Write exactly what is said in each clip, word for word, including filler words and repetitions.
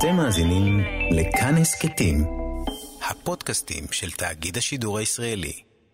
אתם מאזינים לכאן הסכתים, הפודקאסטים של תאגיד השידור הישראלי.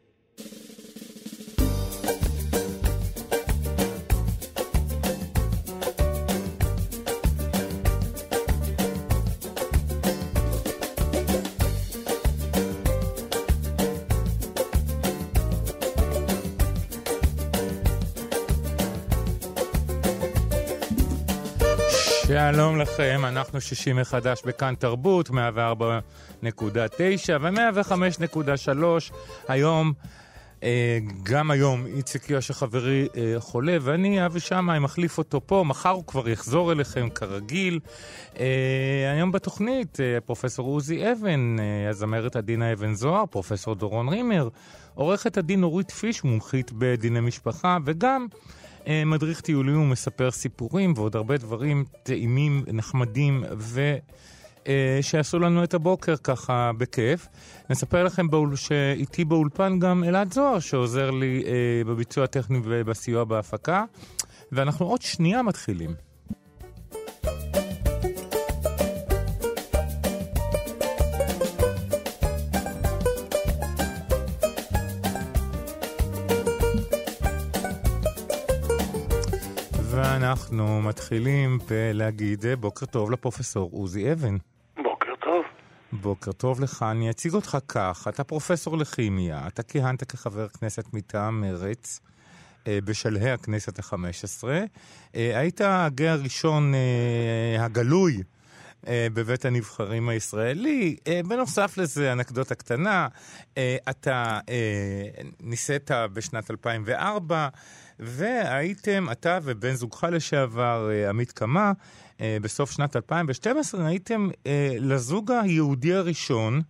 שלום לכם, אנחנו שישים מחדש בכאן תרבות, מאה וארבע נקודה תשע ו-מאה וחמש נקודה שלוש. היום, אה, גם היום, איציק יושע חברי אה, חולה, ואני אבי שמאי מחליף אותו פה, מחר הוא כבר יחזור אליכם כרגיל. אה, היום בתוכנית, אה, פרופסור עוזי אבן, אה, הזמרת עדינה אבן זוהר, פרופסור דורון רימר, עורכת הדין אורית פיש, מומחית בדיני משפחה, וגם מדריך טיולים ומספר סיפורים ועוד הרבה דברים טעימים, נחמדים ושעשו לנו את הבוקר ככה בכיף. נספר לכם באול... שאיתי באולפן גם אלעד זוהר שעוזר לי אה, בביצוע הטכני ובסיוע בהפקה, ואנחנו עוד שנייה מתחילים. אנחנו מתחילים בלהגיד בוקר טוב לפרופסור עוזי אבן. בוקר טוב. בוקר טוב לך. אני אציג אותך כך. אתה פרופסור לכימיה, אתה כיהנת כחבר כנסת מטעם מרץ בשלהי הכנסת החמש עשרה. היית הגה הראשון הגלוי בבית הנבחרים הישראלי. בנוסף לזה, אנקדוטה קטנה, אתה ניסית בשנת אלפיים וארבע, והייתם, אתה ובן זוגך לשעבר, עמית קמה, בסוף שנת אלפיים ושתים עשרה, הייתם לזוג היהודי הראשון,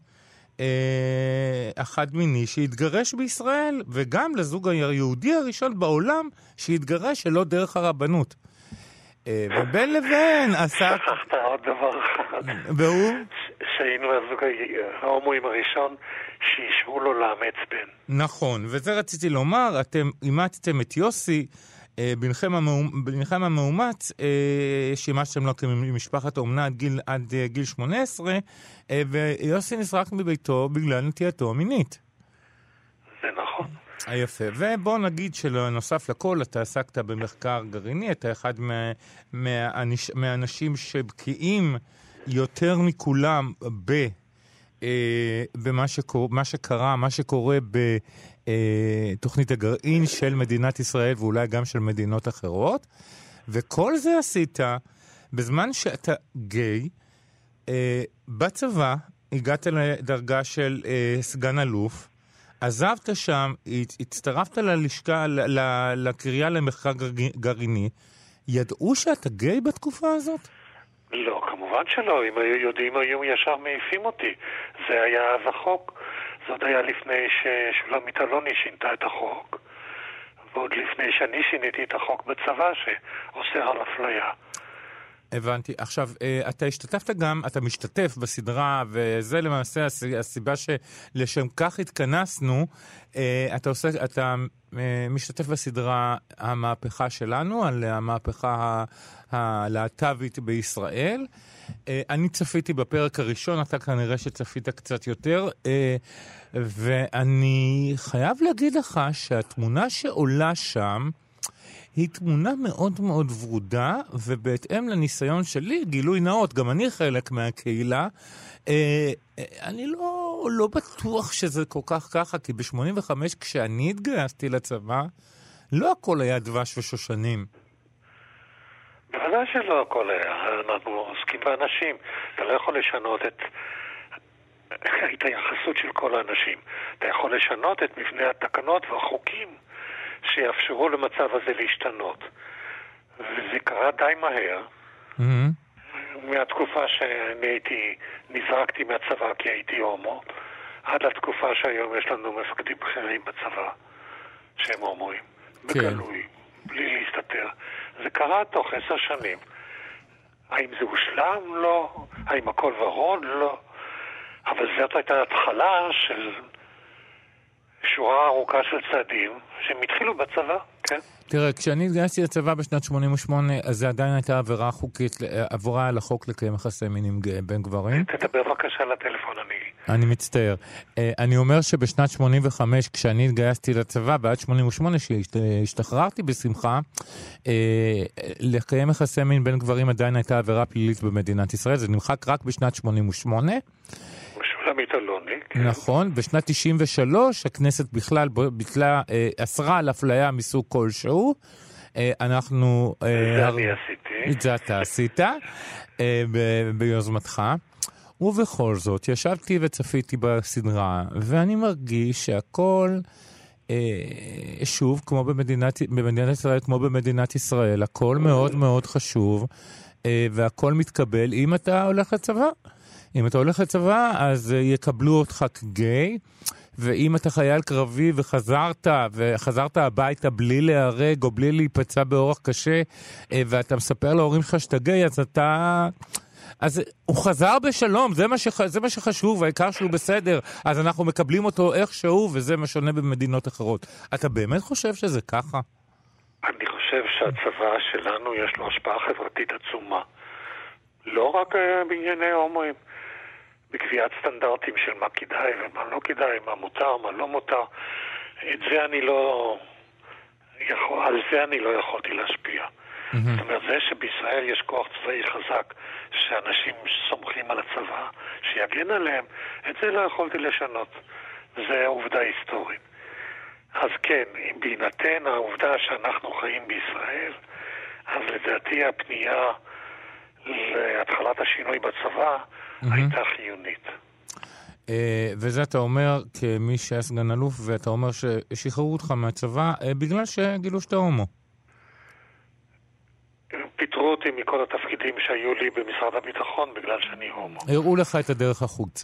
אחד מיני, שהתגרש בישראל, וגם לזוג היהודי הראשון בעולם, שהתגרש שלא דרך הרבנות. ובין לבין עשה... שכחת עוד דבר אחד. והוא? שהיינו הזוג ההומואים הראשון שישרו לו לאמץ בן. נכון, וזה רציתי לומר, אתם אימצתם את יוסי, בנכם המאומץ, שימשתם לו כמשפחת אומנה עד גיל, עד גיל שמונה עשרה, ויוסי נזרק מביתו בגלל נטייתו המינית. זה נכון. יפה, ובוא נגיד שלנוסף לכל, אתה עסקת במחקר גרעיני, אתה אחד מה, מהאנש, מהאנשים שבקיאים יותר מכולם ב, אה, במה שקור, מה שקרה, מה שקורה בתוכנית הגרעין של מדינת ישראל ואולי גם של מדינות אחרות, וכל זה עשית בזמן שאתה גיי, אה, בצבא הגעת לדרגה של אה, סגן אלוף, עזבת שם, הצטרפת ללשכה, לקריה למחקר גרעיני. ידעו שאתה גיי בתקופה הזאת? לא, כמובן שלא. אם היו יודעים, היו ישר מעיפים אותי. זה היה אז החוק. זאת היה לפני ששולמית אלוני שינתה את החוק. ועוד לפני שאני שיניתי את החוק בצבא שאוסר על אפליה. הבנתי. עכשיו, אתה השתתפת גם, אתה משתתף בסדרה, וזה למעשה הסיבה שלשם כך התכנסנו. אתה עושה, אתה משתתף בסדרה המהפכה שלנו, על המהפכה הלהט"בית בישראל. אני צפיתי בפרק הראשון, אתה כנראה שצפית קצת יותר, ואני חייב להגיד לך שהתמונה שעולה שם, היא תמונה מאוד מאוד ורודה, ובהתאם לניסיון שלי, גילוי נאות, גם אני חלק מהקהילה, אה, אני לא, לא בטוח שזה כל כך ככה, כי ב-שמונים וחמש כשאני התגייסתי לצבא, לא הכל היה דבש ושושנים. בוודאי שלא הכל היה, אנחנו עוסקים באנשים, אתה לא יכול לשנות את, את היחסות של כל האנשים, אתה יכול לשנות את מבנה התקנות והחוקים, שיאפשרו למצב הזה להשתנות. וזה קרה די מהר. Mm-hmm. מהתקופה שאני הייתי, נזרקתי מהצבא כי הייתי הומו, עד לתקופה שהיום יש לנו מפקדים בכירים בצבא, שהם הומואים. כן. בגלוי, בלי להסתתר. זה קרה תוך עשר שנים. האם זה הושלם? לא. האם הכל ורוד? לא. אבל זאת הייתה התחלה של... שורה ארוכה של צעדים שהם התחילו בצבא, כן? תראה, כשאני התגייסתי לצבא בשנת שמונים ושמונה, אז זה עדיין הייתה עבירה חוקית, עבורה על החוק לקיים יחסי מין עם בין גברים. תדבר בבקשה לטלפון, אני... אני מצטער. אני אומר שבשנת שמונים וחמש, כשאני התגייסתי לצבא, ועד שמונים ושמונה, שהשתחררתי בשמחה, לקיים יחסי מין בין גברים עדיין הייתה עבירה פלילית במדינת ישראל. זה נמחק רק בשנת שמונים ושמונה. משולמית אלוני. נכון. בשנת תשעים ושלוש, הכנסת בכלל ביטלה, אסרה על אפליה מסוג כלשהו. אנחנו... זה אני עשיתי. את זה אתה עשית, ביוזמתך. ובכל זאת, ישבתי וצפיתי בסדרה, ואני מרגיש שהכל, אה, שוב, כמו במדינת, במדינת ישראל, כמו במדינת ישראל, הכל מאוד מאוד חשוב, אה, והכל מתקבל אם אתה הולך לצבא. אם אתה הולך לצבא, אז יקבלו אותך כגיי, ואם אתה חייל קרבי וחזרת, וחזרת הביתה בלי להיהרג או בלי להיפצע באורח קשה, אה, ואתה מספר להורים שלך שאתה גיי, אז אתה... אז הוא חזר בשלום, זה מה, שח... זה מה שחשוב, העיקר שהוא בסדר, אז אנחנו מקבלים אותו איכשהו, וזה מה שונה במדינות אחרות. אתה באמת חושב שזה ככה? אני חושב שהצבא שלנו יש לו השפעה חברתית עצומה. לא רק uh, בענייני הומואים, בקביעת סטנדרטים של מה כדאי ומה לא כדאי, מה מותר, מה לא מותר. את זה אני לא... יכול... על זה אני לא יכולתי להשפיע. זאת אומרת, זה שבישראל יש כוח צבאי חזק, שאנשים סומכים על הצבא, שיגן עליהם, את זה לא יכולתי לשנות. זה עובדה היסטורית. אז כן, בהינתן העובדה שאנחנו חיים בישראל, אז לדעתי הפנייה להתחלת השינוי בצבא הייתה חיונית. וזה אתה אומר כמי שהיה סגן אלוף, ואתה אומר ששחררו אותך מהצבא בגלל שגילו שאתה הומו. פיטרו אותי מכל התפקידים שהיו לי במשרד הביטחון בגלל שאני הומו. הראו לך את הדרך החוצה.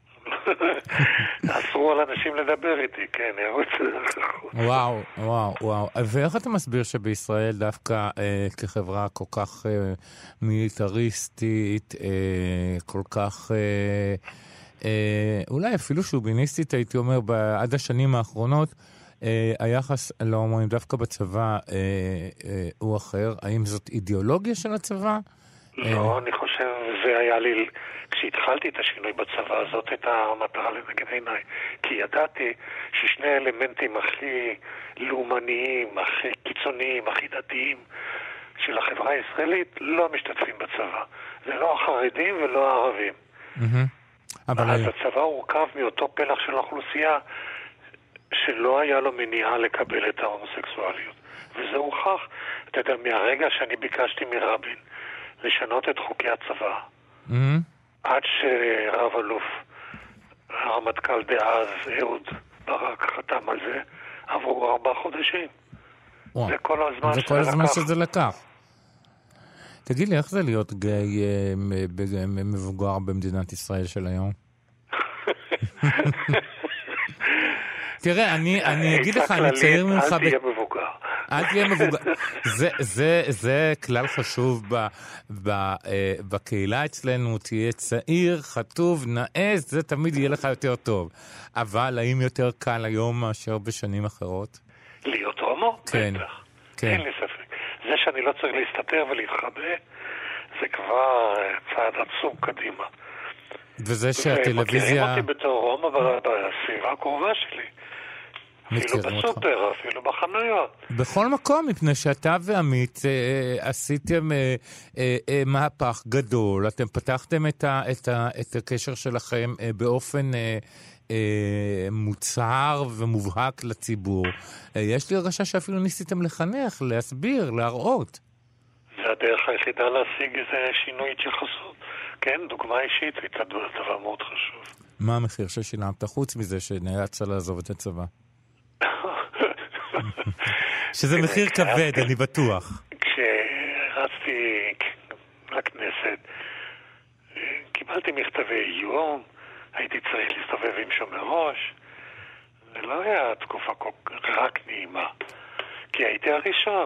אסרו על אנשים לדבר איתי, כן, הראו את הדרך החוצה. וואו, וואו, וואו. ואיך אתה מסביר שבישראל דווקא אה, כחברה כל כך אה, מיליטריסטית, אה, כל כך... אה, אה, אולי אפילו שוביניסטית, הייתי אומר, עד השנים האחרונות, אה, היחס להומואים דווקא בצבא אה, אה, הוא אחר. האם זאת אידיאולוגיה של הצבא? לא, אה... אני חושב, זה היה לי, כשהתחלתי את השינוי בצבא, זאת הייתה המטרה לנגד עיניי. כי ידעתי ששני האלמנטים הכי לאומניים, הכי קיצוניים, הכי דתיים של החברה הישראלית לא משתתפים בצבא. זה לא החרדים ולא הערבים. אבל אז הצבא הורכב מאותו פלח של האוכלוסייה שלא היה לו מניעה לקבל את ההומוסקסואליות. וזה הוכח, אתה יודע, מהרגע שאני ביקשתי מרבין לשנות את חוקי הצבא, עד שרב אלוף הרמטכ"ל דאז אהוד ברק חתם על זה, עברו ארבעה חודשים. זה כל הזמן זה כל הזמן שזה לקח. תגיד לי, איך זה להיות גיי מבוגר במדינת ישראל של היום? תראה, אני, אני אגיד לך, אני צעיר ממך... אל תהיה מבוגר. אל תהיה מבוגר. זה, זה, זה כלל חשוב ב, ב, בקהילה אצלנו, תהיה צעיר, חטוב, נעז, זה תמיד יהיה לך יותר טוב. אבל האם יותר קל היום מאשר בשנים אחרות? להיות הומו? כן. בטח. כן. אין לי ספק. זה שאני לא צריך להסתתר ולהתחבא, זה כבר צעד עצום קדימה. וזה שהטלוויזיה... ומכירים אותי בתור הומו בסביבה הקרובה שלי. אפילו בסופר, אפילו בחנויות. בכל מקום, מפני שאתה ועמית אה, עשיתם אה, אה, אה, מהפך גדול, אתם פתחתם את, ה, את, ה, את הקשר שלכם אה, באופן אה, אה, מוצהר ומובהק לציבור. אה, יש לי הרגשה שאפילו ניסיתם לחנך, להסביר, להראות. זה הדרך היחידה להשיג איזה שינוי התייחסות. כן, דוגמה אישית הייתה דבר מאוד חשוב. מה המחיר ששילמת חוץ מזה שנאלצת לעזוב את הצבא? שזה מחיר כבד, אני בטוח. כשרצתי לכנסת, קיבלתי מכתבי איום, הייתי צריך להסתובב עם שומר ראש. זה לא היה תקופה רק נעימה, כי הייתי הראשון.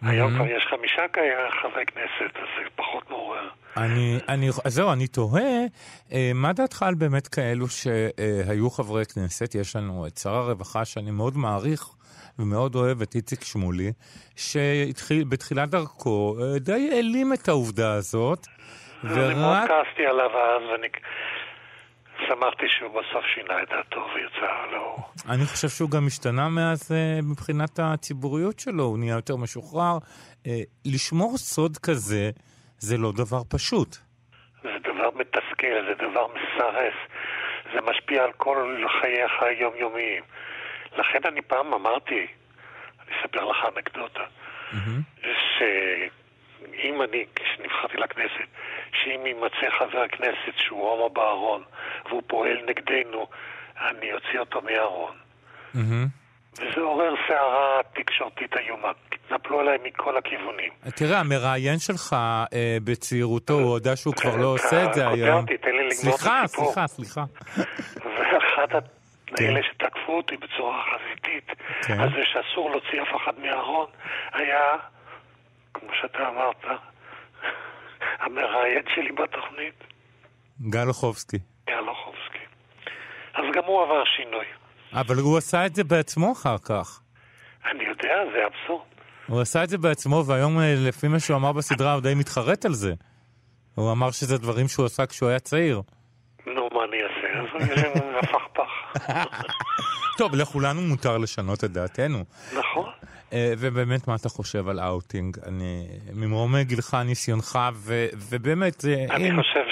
היום כבר יש חמישה חברי כנסת, אז זה פחות מעורר. אני, אני, אז זהו, אני תוהה, מה דעתך על באמת כאלו שהיו חברי כנסת? יש לנו את שר הרווחה שאני מאוד מעריך ומאוד אוהב, את איציק שמולי, שבתחילת דרכו די העלים את העובדה הזאת. אני מאוד כעסתי עליו אז, ואני שמחתי שהוא בסוף שינה את דעתו ויצא לו. אני חושב שהוא גם השתנה מאז מבחינת הציבוריות שלו, הוא נהיה יותר משוחרר. לשמור סוד כזה זה לא דבר פשוט. זה דבר מתסכל, זה דבר מסרס. זה משפיע על כל חייך היומיומיים. לכן אני פעם אמרתי, אני אספר לך אנקדוטה, mm-hmm. שאם אני, כשנבחרתי לכנסת, שאם יימצא חבר כנסת שהוא הומו בארון, והוא פועל נגדנו, אני אוציא אותו מהארון. Mm-hmm. וזה עורר שערה תקשורתית איומה. נפלו עליי מכל הכיוונים. תראה, המראיין שלך אה, בצעירותו, הוא יודע שהוא כבר לא עושה את זה היום. תן לי לגמור את סליחה, הסיפור. סליחה, סליחה. ואחת האלה שתקפו אותי בצורה חזיתית, על זה שאסור להוציא אף אחד מהארון, היה, כמו שאתה אמרת, המראיין שלי בתוכנית. גל אוחובסקי. גל אוחובסקי. אז גם הוא עבר שינוי. אבל הוא עשה את זה בעצמו אחר כך. אני יודע, זה אבסורד. הוא עשה את זה בעצמו, והיום לפי מה שהוא אמר בסדרה, הוא די מתחרט על זה. הוא אמר שזה דברים שהוא עשה כשהוא היה צעיר. נו, מה אני אעשה? אז הוא יש לנו הפכפך. טוב, לכולנו מותר לשנות את דעתנו. נכון. ובאמת, מה אתה חושב על אאוטינג? אני, ממרומי גילך, ניסיונך, ובאמת... אני חושב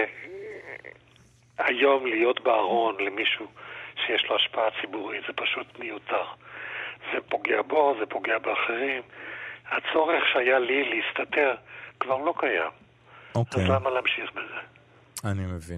שהיום להיות בארון למישהו שיש לו השפעה ציבורית, זה פשוט מיותר. זה פוגע בו, זה פוגע באחרים. הצורך שהיה לי להסתתר כבר לא קיים. אוקיי. אז למה להמשיך בזה? אני מבין.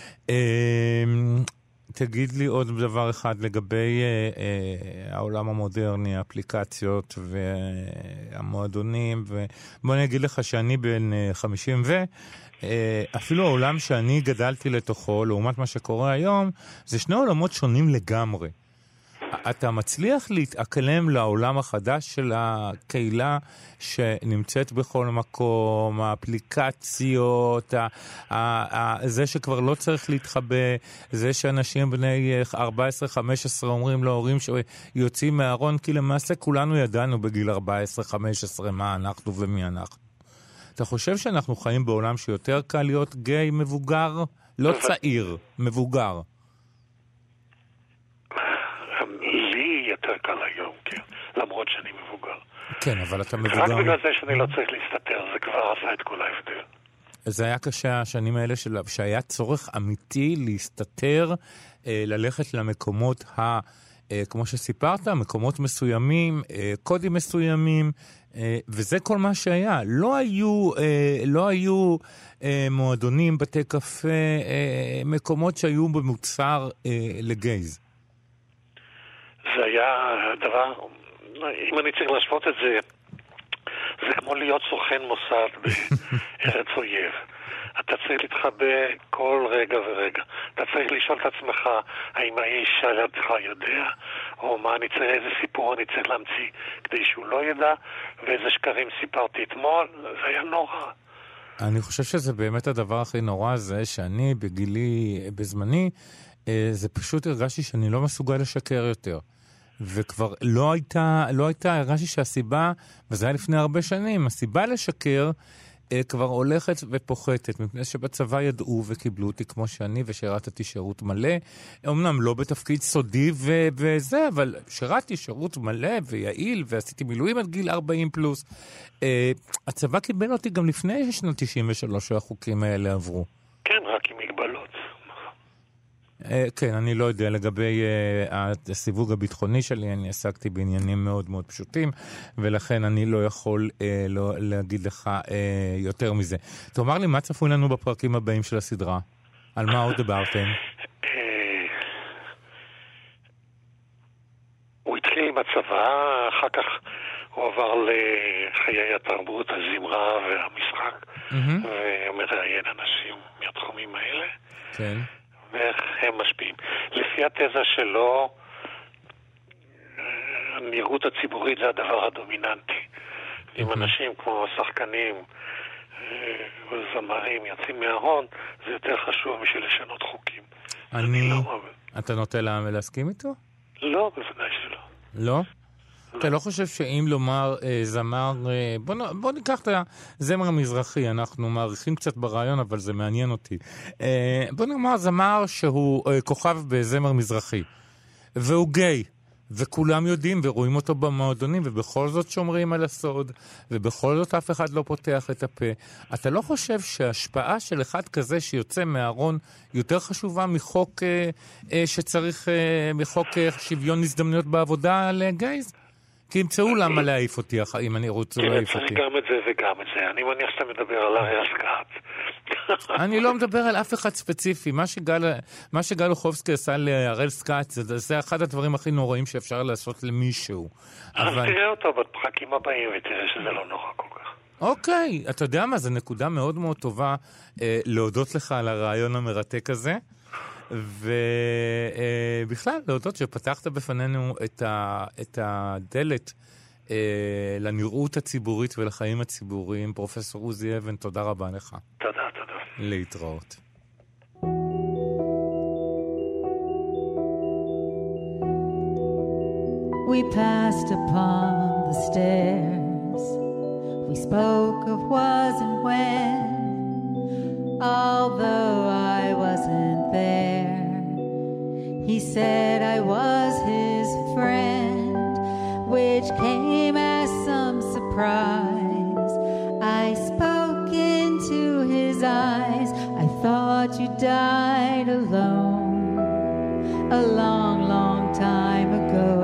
תגיד לי עוד דבר אחד לגבי העולם המודרני, האפליקציות והמועדונים, ובוא אני אגיד לך שאני בן חמישים ו... אפילו העולם שאני גדלתי לתוכו, לעומת מה שקורה היום, זה שני עולמות שונים לגמרי. אתה מצליח להתאקלם לעולם החדש של הקהילה שנמצאת בכל מקום, האפליקציות, זה שכבר לא צריך להתחבא, זה שאנשים בני ארבע עשרה חמש עשרה אומרים להורים שיוצאים מהארון, כי למעשה כולנו ידענו בגיל ארבע עשרה חמש עשרה מה אנחנו ומי אנחנו. אתה חושב שאנחנו חיים בעולם שיותר קל להיות גיי מבוגר? לא צעיר, מבוגר. לי יותר קל היום, כן. למרות שאני מבוגר. כן, אבל אתה מבוגר. רק בגלל זה שאני לא צריך להסתתר, זה כבר עשה את כל ההבדל. זה היה קשה השנים האלה שהיה צורך אמיתי להסתתר, ללכת למקומות ה... כמו שסיפרת, מקומות מסוימים, קודים מסוימים, וזה כל מה שהיה. לא היו, לא היו מועדונים, בתי קפה, מקומות שהיו במוצר לגייז. זה היה דבר, אם אני צריך להשוות את זה, זה כמו להיות סוכן מוסד בארץ אויב. אתה צריך להתחבא כל רגע ורגע. אתה צריך לשאול את עצמך, האם האיש שלך יודע, או מה אני צריך, איזה סיפור אני צריך להמציא כדי שהוא לא ידע, ואיזה שקרים סיפרתי אתמול. זה היה נורא. אני חושב שזה באמת הדבר הכי נורא זה שאני בגילי, בזמני, זה פשוט הרגשתי שאני לא מסוגל לשקר יותר. וכבר לא הייתה, לא הייתה, הרגשתי שהסיבה, וזה היה לפני הרבה שנים, הסיבה לשקר כבר הולכת ופוחתת, מפני שבצבא ידעו וקיבלו אותי כמו שאני, ושירתתי שירות מלא, אמנם לא בתפקיד סודי ו- וזה, אבל שירתתי שירות מלא ויעיל, ועשיתי מילואים עד גיל ארבעים פלוס. Uh, הצבא קיבל אותי גם לפני שנת תשעים ושלוש שהחוקים האלה עברו. כן, רק עם מגבלות. כן, אני לא יודע, לגבי הסיווג הביטחוני שלי, אני עסקתי בעניינים מאוד מאוד פשוטים, ולכן אני לא יכול להגיד לך יותר מזה. תאמר לי, מה צפוי לנו בפרקים הבאים של הסדרה? על מה עוד דיברתם? הוא התחיל עם הצבא, אחר כך הוא עבר לחיי התרבות, הזמרה והמשחק, ומראיין אנשים מהתחומים האלה. כן. ואיך הם משפיעים. לפי התזה שלו, הנראות הציבורית זה הדבר הדומיננטי. אם אנשים כמו שחקנים או זמרים יוצאים מההון, זה יותר חשוב בשביל לשנות חוקים. אני... אתה נוטה להסכים איתו? לא, בוודאי שלא. לא? אתה לא חושב שאם לומר זמר, בוא ניקח את הזמר המזרחי, אנחנו מעריכים קצת ברעיון, אבל זה מעניין אותי. בוא נאמר זמר שהוא כוכב בזמר מזרחי, והוא גיי, וכולם יודעים ורואים אותו במועדונים, ובכל זאת שומרים על הסוד, ובכל זאת אף אחד לא פותח את הפה. אתה לא חושב שההשפעה של אחד כזה שיוצא מהארון יותר חשובה מחוק שצריך, מחוק שוויון הזדמנויות בעבודה לגייז? כי ימצאו למה להעיף אותי, אם אני רוצה להעיף אותי. צריך גם את זה וגם את זה. אני מניח שאתה מדבר על הראל סקאט. אני לא מדבר על אף אחד ספציפי. מה שגל אוחובסקי עשה להראל סקאט, זה אחד הדברים הכי נוראים שאפשר לעשות למישהו. אז תראה אותו בפרקים הבאים ותראה שזה לא נורא כל כך. אוקיי, אתה יודע מה? זו נקודה מאוד מאוד טובה להודות לך על הרעיון המרתק הזה. ובכלל, להודות שפתחת בפנינו את, ה, את הדלת אה, לנראות הציבורית ולחיים הציבוריים. פרופסור עוזי אבן, תודה רבה לך. תודה, תודה. להתראות. We passed upon the stairs. We spoke of was and when. Although I wasn't there, he said I was his friend, which came as some surprise. I spoke into his eyes. I thought you died alone a long, long time ago.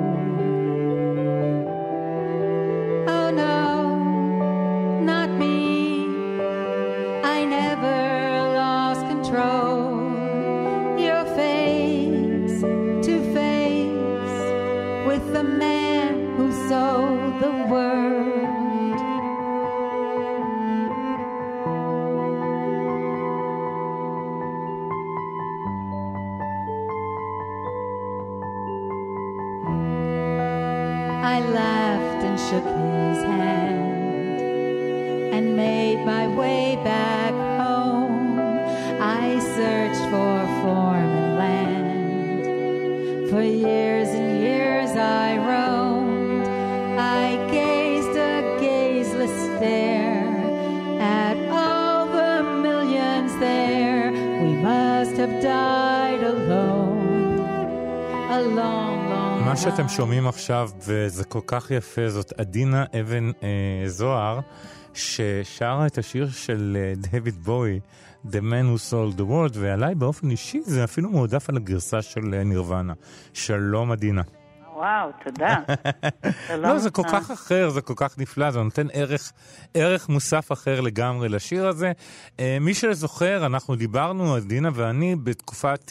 Oh no, not me. I never lost control. Your face to face with the man who sold the world. I laughed and shook his hand and made my way back home. I searched for form and land. For years and years I roamed. I gazed a gazeless stare at all the millions there. We must have died alone a long, long time. מה שאתם שומעים עכשיו, וזה כל כך יפה, זאת עדינה אבן אה, זוהר, ששרה את השיר של דייוויד בואי, The Man Who Sold the World, ועליי באופן אישי זה אפילו מועדף על הגרסה של נירוונה. שלום עדינה. וואו, תודה. לא, זה כל כך אחר, זה כל כך נפלא, זה נותן ערך, ערך מוסף אחר לגמרי לשיר הזה. מי שזוכר, אנחנו דיברנו, עדינה ואני, בתקופת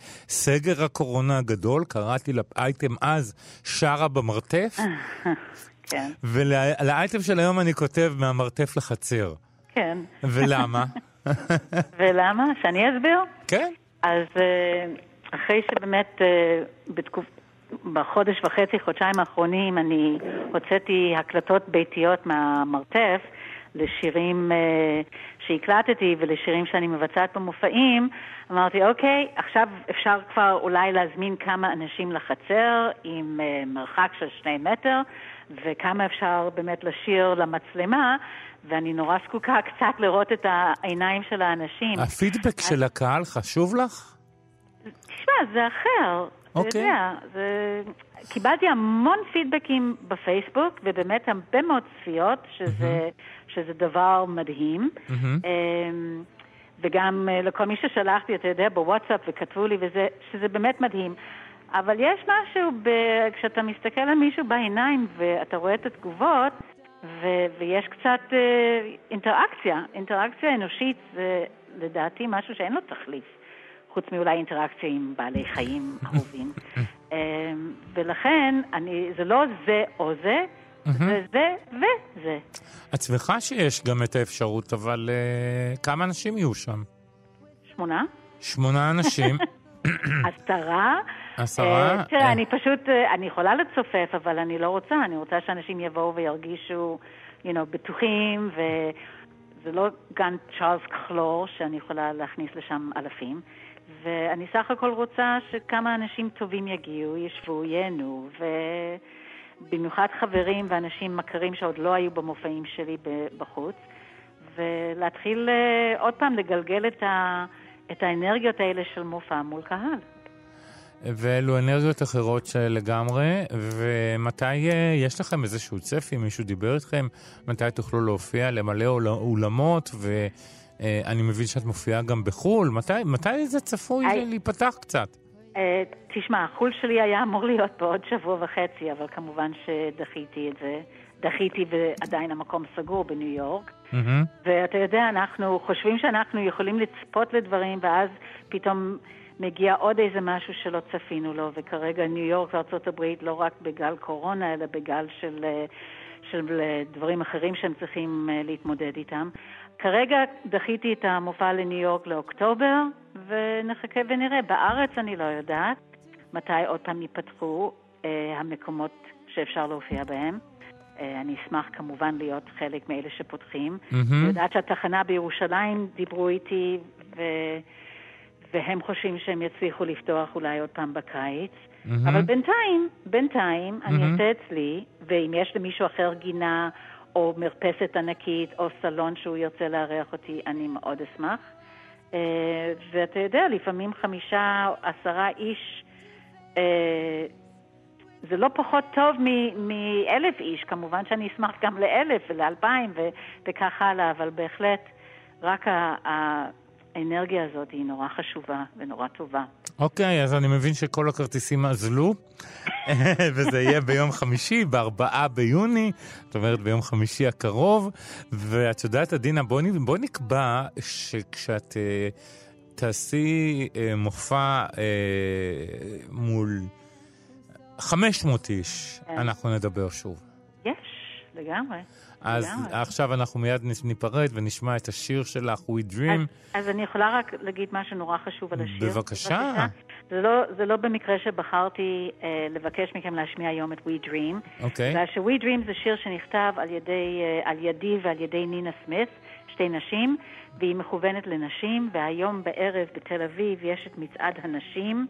סגר הקורונה הגדול, קראתי לאייטם אז שרה במרתף, כן. ולאייטם של היום אני כותב מהמרתף לחצר. כן. ולמה? ולמה? שאני אסביר? כן. אז אחרי שבאמת בתקופ... בחודש וחצי, חודשיים האחרונים, אני הוצאתי הקלטות ביתיות מהמרתף לשירים שהקלטתי ולשירים שאני מבצעת במופעים. אמרתי, אוקיי, עכשיו אפשר כבר אולי להזמין כמה אנשים לחצר עם מרחק של שני מטר, וכמה אפשר באמת לשיר למצלמה, ואני נורא זקוקה קצת לראות את העיניים של האנשים. הפידבק של הקהל חשוב לך? תשמע, זה אחר. אוקיי. אתה יודע, זה... קיבלתי המון פידבקים בפייסבוק, ובאמת הרבה מאוד צפיות, שזה, mm-hmm. שזה דבר מדהים. Mm-hmm. וגם לכל מי ששלחתי, אתה יודע, בוואטסאפ וכתבו לי, וזה, שזה באמת מדהים. אבל יש משהו, ב... כשאתה מסתכל על מישהו בעיניים, ואתה רואה את התגובות, ו... ויש קצת אה, אינטראקציה. אינטראקציה אנושית זה לדעתי משהו שאין לו תחליף. חוץ מאולי אינטראקציה עם בעלי חיים אהובים. ולכן, אני, זה לא זה או זה, זה זה וזה. את שמחה שיש גם את האפשרות, אבל uh, כמה אנשים יהיו שם? שמונה. שמונה אנשים. עשרה. עשרה? תראה, אני פשוט, אני יכולה לצופף, אבל אני לא רוצה. אני רוצה שאנשים יבואו וירגישו you know, בטוחים, וזה לא גן צ'ארלס קלור שאני יכולה להכניס לשם אלפים. ואני סך הכל רוצה שכמה אנשים טובים יגיעו, ישבו, ייהנו, ובמיוחד חברים ואנשים מכרים שעוד לא היו במופעים שלי בחוץ, ולהתחיל עוד פעם לגלגל את, ה, את האנרגיות האלה של מופע מול קהל. ואלו אנרגיות אחרות לגמרי, ומתי יש לכם איזשהו צפי, מישהו דיבר איתכם, מתי תוכלו להופיע, למלא אולמות, ואני מבין שאת מופיעה גם בחול, מתי, מתי זה צפוי I... להיפתח קצת? Uh, תשמע, החול שלי היה אמור להיות בעוד שבוע וחצי, אבל כמובן שדחיתי את זה, דחיתי ועדיין המקום סגור בניו יורק, mm-hmm. ואתה יודע, אנחנו חושבים שאנחנו יכולים לצפות לדברים, ואז פתאום מגיע עוד איזה משהו שלא צפינו לו, וכרגע ניו יורק וארצות הברית לא רק בגל קורונה, אלא בגל של, של דברים אחרים שהם צריכים להתמודד איתם. כרגע דחיתי את המופע לניו יורק לאוקטובר, ונחכה ונראה. בארץ אני לא יודעת מתי עוד פעם ייפתחו אה, המקומות שאפשר להופיע בהם. אה, אני אשמח כמובן להיות חלק מאלה שפותחים. Mm-hmm. אני יודעת שהתחנה בירושלים דיברו איתי, ו... והם חושבים שהם יצליחו לפתוח אולי עוד פעם בקיץ. Mm-hmm. אבל בינתיים, בינתיים, mm-hmm. אני אעשה אצלי, ואם יש למישהו אחר גינה, או מרפסת ענקית, או סלון שהוא ירצה לארח אותי, אני מאוד אשמח. Uh, ואתה יודע, לפעמים חמישה, עשרה איש, uh, זה לא פחות טוב מאלף איש, כמובן שאני אשמח גם לאלף ולאלפיים וכך הלאה, אבל בהחלט רק ה... האנרגיה הזאת היא נורא חשובה ונורא טובה. אוקיי, אז אני מבין שכל הכרטיסים אזלו, וזה יהיה ביום חמישי, בארבעה ביוני, זאת אומרת ביום חמישי הקרוב, ואת יודעת, עדינה, בואי בוא נקבע שכשאת uh, תעשי uh, מופע uh, מול חמש מאות איש, כן. אנחנו נדבר שוב. יש, לגמרי. אז yeah. עכשיו אנחנו מיד ניפרד ונשמע את השיר שלך, We Dream. אז, אז אני יכולה רק להגיד משהו נורא חשוב על השיר. בבקשה. זה לא, זה לא במקרה שבחרתי אה, לבקש מכם להשמיע היום את We Dream. אוקיי. Okay. ש-We Dream זה שיר שנכתב על ידי, אה, על ידי ועל ידי נינה סמית, שתי נשים, והיא מכוונת לנשים, והיום בערב בתל אביב יש את מצעד הנשים,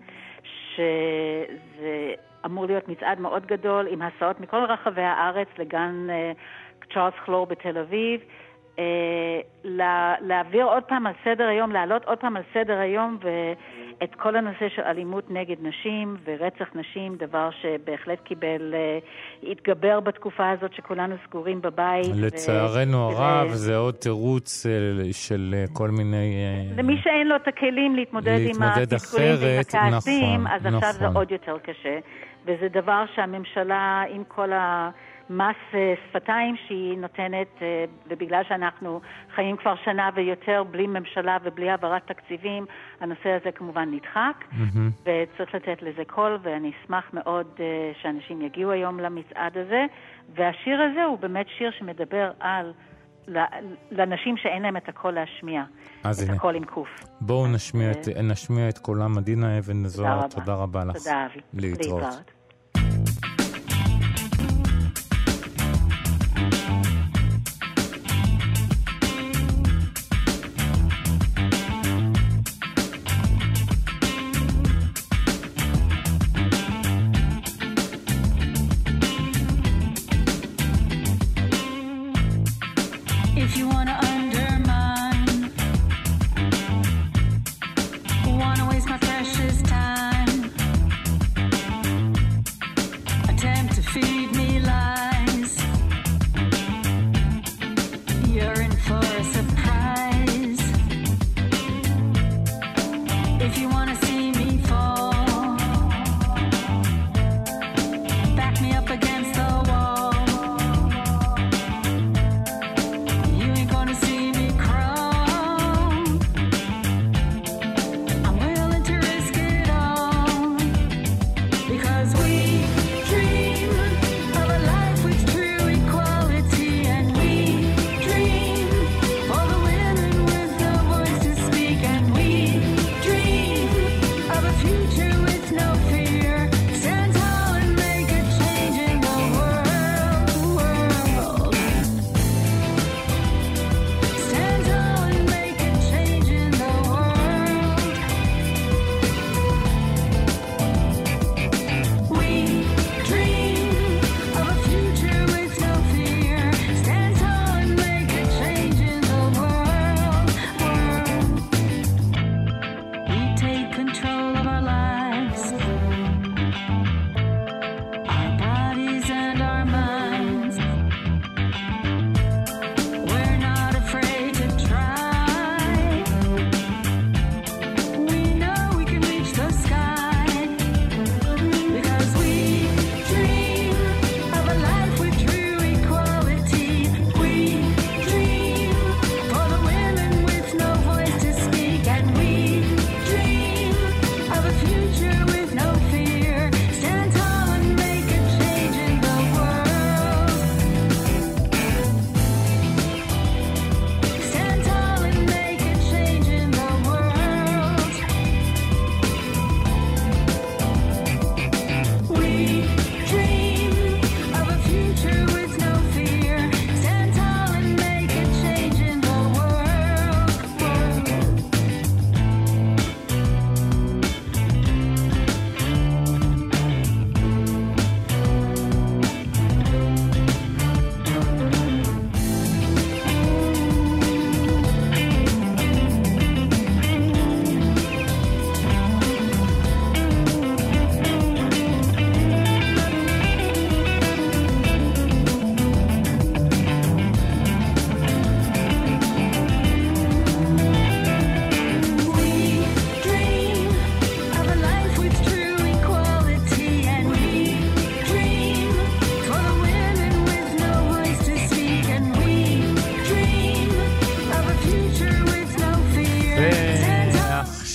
שזה אמור להיות מצעד מאוד גדול, עם הסעות מכל רחבי הארץ לגן... אה, צ'ארלס קלור בתל אביב, אה, לה, להעביר עוד פעם על סדר היום, להעלות עוד פעם על סדר היום ואת כל הנושא של אלימות נגד נשים ורצח נשים, דבר שבהחלט קיבל, אה, התגבר בתקופה הזאת שכולנו סגורים בבית. לצערנו ו- הרב, ו- זה עוד תירוץ של, של כל מיני... למי שאין לו את הכלים להתמודד, להתמודד עם התסכולים והכעסים, נכון, אז נכון. עכשיו זה עוד יותר קשה. וזה דבר שהממשלה עם כל ה... מס שפתיים שהיא נותנת, ובגלל שאנחנו חיים כבר שנה ויותר בלי ממשלה ובלי העברת תקציבים, הנושא הזה כמובן נדחק, mm-hmm. וצריך לתת לזה קול, ואני אשמח מאוד שאנשים יגיעו היום למצעד הזה, והשיר הזה הוא באמת שיר שמדבר על לנשים שאין להם את הקול להשמיע, את הנה. הקול עם קוף. בואו נשמיע, את, נשמיע את קולם. עדינה אבן זוהר, תודה, תודה רבה לך. תודה אבי. להתראות. להתראות. Wanna waste my precious time?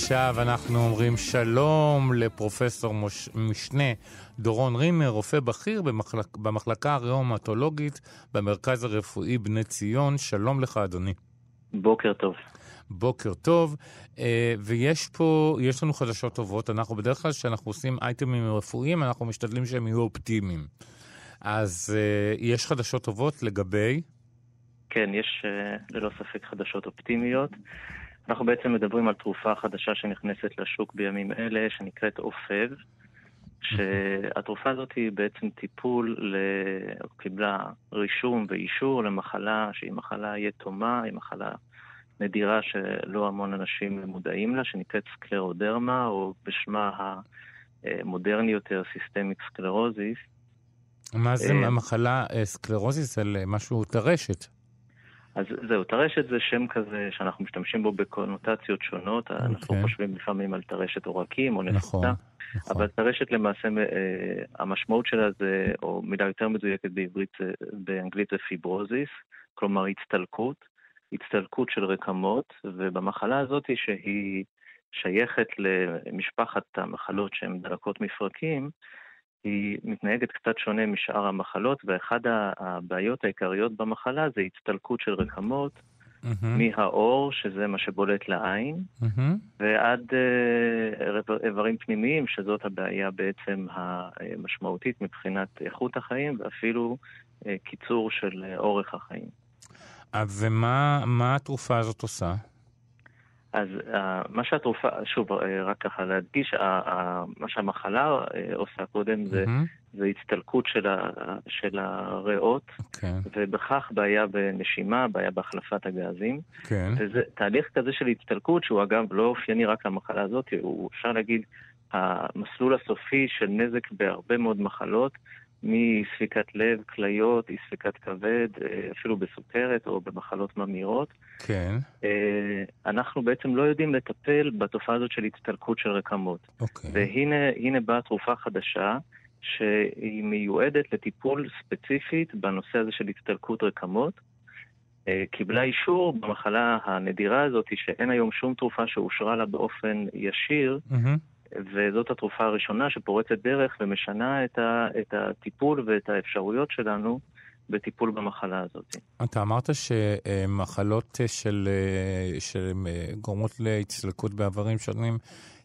ועכשיו אנחנו אומרים שלום לפרופסור מש... משנה דורון רימר, רופא בכיר במחלק... במחלקה הראומטולוגית במרכז הרפואי בני ציון. שלום לך אדוני. בוקר טוב. בוקר טוב, ויש פה, יש לנו חדשות טובות. אנחנו בדרך כלל שאנחנו עושים אייטמים רפואיים, אנחנו משתדלים שהם יהיו אופטימיים. אז יש חדשות טובות לגבי? כן, יש ללא ספק חדשות אופטימיות. אנחנו בעצם מדברים על תרופה חדשה שנכנסת לשוק בימים אלה, שנקראת אופב, שהתרופה הזאת היא בעצם טיפול, קיבלה רישום ואישור למחלה שהיא מחלה יתומה, היא מחלה נדירה שלא המון אנשים מודעים לה, שנקראת סקלרודרמה, או בשמה המודרני יותר סיסטמיק סקלרוזיס. מה זה המחלה סקלרוזיס? על משהו טרשת? אז זהו, טרשת זה שם כזה שאנחנו משתמשים בו בקונוטציות שונות, okay. אנחנו חושבים לפעמים על טרשת עורקים או נפיצה, נכון, נכון. אבל טרשת למעשה, המשמעות שלה זה, או מילה יותר מדויקת בעברית, באנגלית זה פיברוזיס, כלומר הצטלקות, הצטלקות של רקמות, ובמחלה הזאת שהיא שייכת למשפחת המחלות שהן דלקות מפרקים, היא מתנהגת קצת שונה משאר המחלות, ואחד הבעיות העיקריות במחלה זה הצטלקות של רקמות mm-hmm. מהאור, שזה מה שבולט לעין, mm-hmm. ועד uh, איברים פנימיים, שזאת הבעיה בעצם המשמעותית מבחינת איכות החיים, ואפילו uh, קיצור של uh, אורך החיים. ומה מה התרופה הזאת עושה? אז uh, מה שהתרופה, שוב, uh, רק ככה להדגיש, uh, uh, מה שהמחלה uh, עושה קודם זה, mm-hmm. זה הצטלקות של, ה, של הריאות, okay. ובכך בעיה בנשימה, בעיה בהחלפת הגזים. Okay. וזה תהליך כזה של הצטלקות, שהוא אגב לא אופייני רק למחלה הזאת, הוא אפשר להגיד, המסלול הסופי של נזק בהרבה מאוד מחלות, מספיקת לב, כליות, אי ספיקת כבד, אפילו בסוכרת או במחלות ממאירות. כן. אנחנו בעצם לא יודעים לטפל בתופעה הזאת של הצטלקות של רקמות. אוקיי. והנה, הנה באה תרופה חדשה שהיא מיועדת לטיפול ספציפית בנושא הזה של הצטלקות רקמות. קיבלה אישור במחלה הנדירה הזאת שאין היום שום תרופה שאושרה לה באופן ישיר, mm-hmm. וזאת התרופה הראשונה שפורצת דרך ומשנה את, ה, את הטיפול ואת האפשרויות שלנו בטיפול במחלה הזאת. אתה אמרת שמחלות של, של גורמות להצטלקות בעברים שונים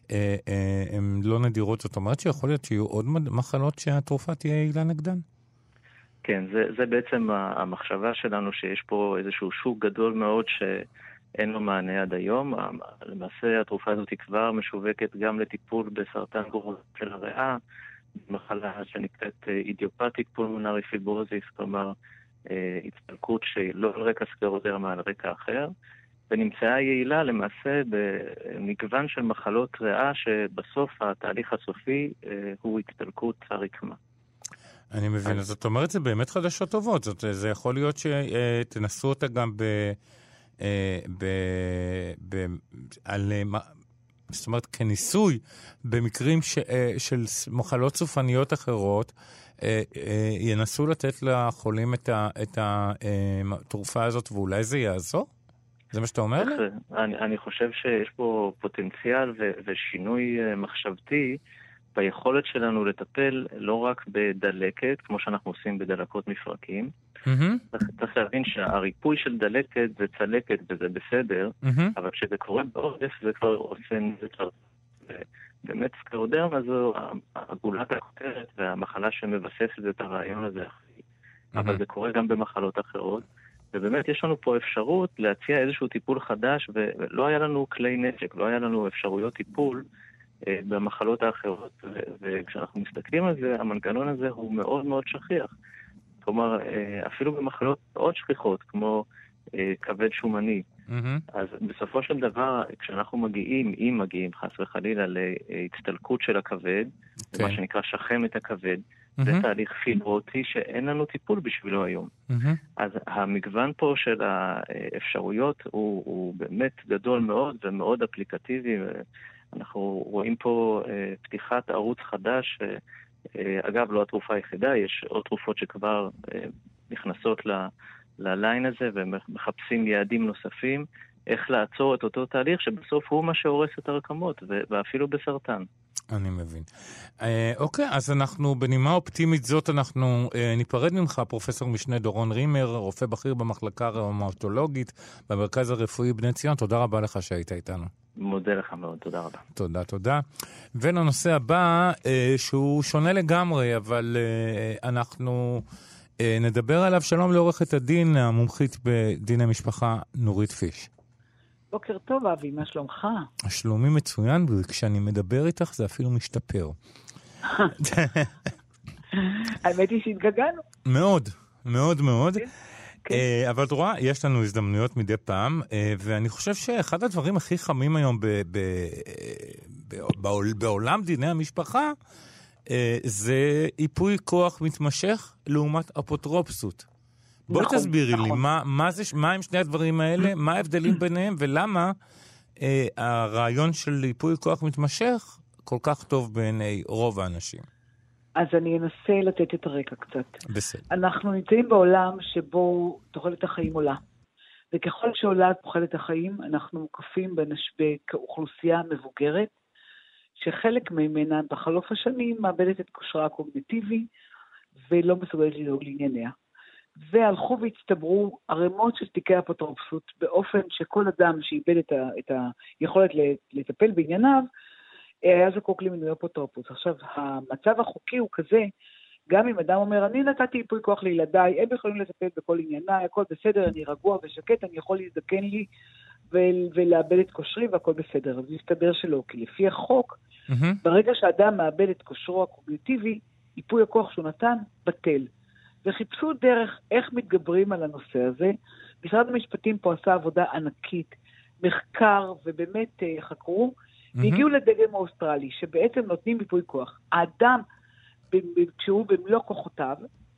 הן לא נדירות, זאת אומרת שיכול להיות שיהיו עוד מחלות שהתרופה תהיה יעילה נגדן? כן, זה, זה בעצם המחשבה שלנו, שיש פה איזשהו שוק גדול מאוד ש... אין לו מענה עד היום. למעשה התרופה הזאת כבר משווקת גם לטיפול בסרטן גרון של הריאה, מחלה שנקראת אידיופתיק פולמונרי פיברוזיס, כלומר הצטלקות שלא על רקע סקלרודרמה, על רקע אחר, ונמצאה יעילה למעשה במגוון של מחלות ריאה, שבסוף התהליך הסופי הוא הצטלקות הרקמה. אני מבין, אז זאת אומרת, זה באמת חדשות טובות, זאת, זה יכול להיות שתנסו אותה גם ב... ב, ב, על, זאת אומרת, כניסוי במקרים ש, של מחלות סופניות אחרות, ינסו לתת לחולים את, ה, את התרופה הזאת, ואולי זה יעזור? זה מה שאתה אומר לי? אני, אני חושב שיש פה פוטנציאל ו, ושינוי מחשבתי ביכולת שלנו לטפל לא רק בדלקת, כמו שאנחנו עושים בדלקות מפרקים. Mm-hmm. צריך להבין שהריפוי של דלקת זה צלקת וזה בסדר, mm-hmm. אבל כשזה קורה בעודף זה כבר עושה נזק. באמת סקלרודרמה זו הגולת הכותרת והמחלה שמבססת את הרעיון הזה אחרי. Mm-hmm. אבל זה קורה גם במחלות אחרות, ובאמת יש לנו פה אפשרות להציע איזשהו טיפול חדש, ולא היה לנו כלי נשק, לא היה לנו אפשרויות טיפול במחלות האחרות, וכשאנחנו מסתכלים על זה, המנגנון הזה הוא מאוד מאוד שכיח. כלומר, אפילו במחלות מאוד שכיחות, כמו כבד שומני. Mm-hmm. אז בסופו של דבר, כשאנחנו מגיעים, אם מגיעים חס וחלילה להצטלקות של הכבד, okay. מה שנקרא שחם את הכבד, mm-hmm. זה תהליך פיברוטי שאין לנו טיפול בשבילו היום. Mm-hmm. אז המגוון פה של האפשרויות הוא, הוא באמת גדול מאוד ומאוד אפליקטיבי. אנחנו רואים פה אה, פתיחת ערוץ חדש, אה, אה, אגב לא התרופה היחידה, יש עוד תרופות שכבר אה, נכנסות ל, לליין הזה ומחפשים יעדים נוספים, איך לעצור את אותו תהליך שבסוף הוא מה שהורס את הרקמות, ואפילו בסרטן. אני מבין. אה, אוקיי, אז אנחנו בנימה אופטימית זאת, אנחנו אה, ניפרד ממך, פרופסור משנה דורון רימר, רופא בכיר במחלקה הראומטולוגית במרכז הרפואי בני ציון. תודה רבה לך שהיית איתנו. מודה לך מאוד, תודה רבה. תודה, תודה. ולנושא הבא, אה, שהוא שונה לגמרי, אבל אה, אנחנו אה, נדבר עליו. שלום לעורכת הדין, המומחית בדיני משפחה, נורית פיש. בוקר טוב, אבי, מה שלומך? השלומי מצוין, וכשאני מדבר איתך זה אפילו משתפר. האמת היא שהתגעגענו. מאוד, מאוד מאוד. אבל את רואה, יש לנו הזדמנויות מדי פעם, ואני חושב שאחד הדברים הכי חמים היום בעולם דיני המשפחה, זה איפוי כוח מתמשך לעומת אפוטרופסות. בואי נכון, תסבירי נכון. לי, מה, מה, זה, מה הם שני הדברים האלה, מה ההבדלים ביניהם, ולמה אה, הרעיון של ייפוי כוח מתמשך כל כך טוב בעיני רוב האנשים. אז אני אנסה לתת את הרקע קצת. בסדר. אנחנו נמצאים בעולם שבו תוחלת החיים עולה. וככל שעולה תוחלת החיים, אנחנו מוקפים בנש... כאוכלוסייה מבוגרת, שחלק ממנה בחלוף השנים מאבדת את כושרה הקוגניטיבי, ולא מסוגלת לדאוג לענייניה. והלכו והצטברו ערימות של תיקי אפוטרופסות, באופן שכל אדם שאיבד את, ה, את היכולת לטפל בענייניו, היה זקוק למינוי אפוטרופוס. עכשיו, המצב החוקי הוא כזה, גם אם אדם אומר, אני נתתי ייפוי כוח לילדיי, הם יכולים לטפל בכל ענייניי, הכל בסדר, אני רגוע ושקט, אני יכול להזדקן לי ולאבד את כושרי והכל בסדר. אז מסתבר שלא, כי לפי החוק, mm-hmm. ברגע שאדם מאבד את כושרו הקוגניטיבי, ייפוי הכוח שהוא נתן בטל. וחיפשו דרך איך מתגברים על הנושא הזה. משרד המשפטים פה עשה עבודה ענקית, מחקר, ובאמת חקרו, mm-hmm. והגיעו לדגם האוסטרלי, שבעצם נותנים ייפוי כוח. האדם, כשהוא במלוא כוחותיו,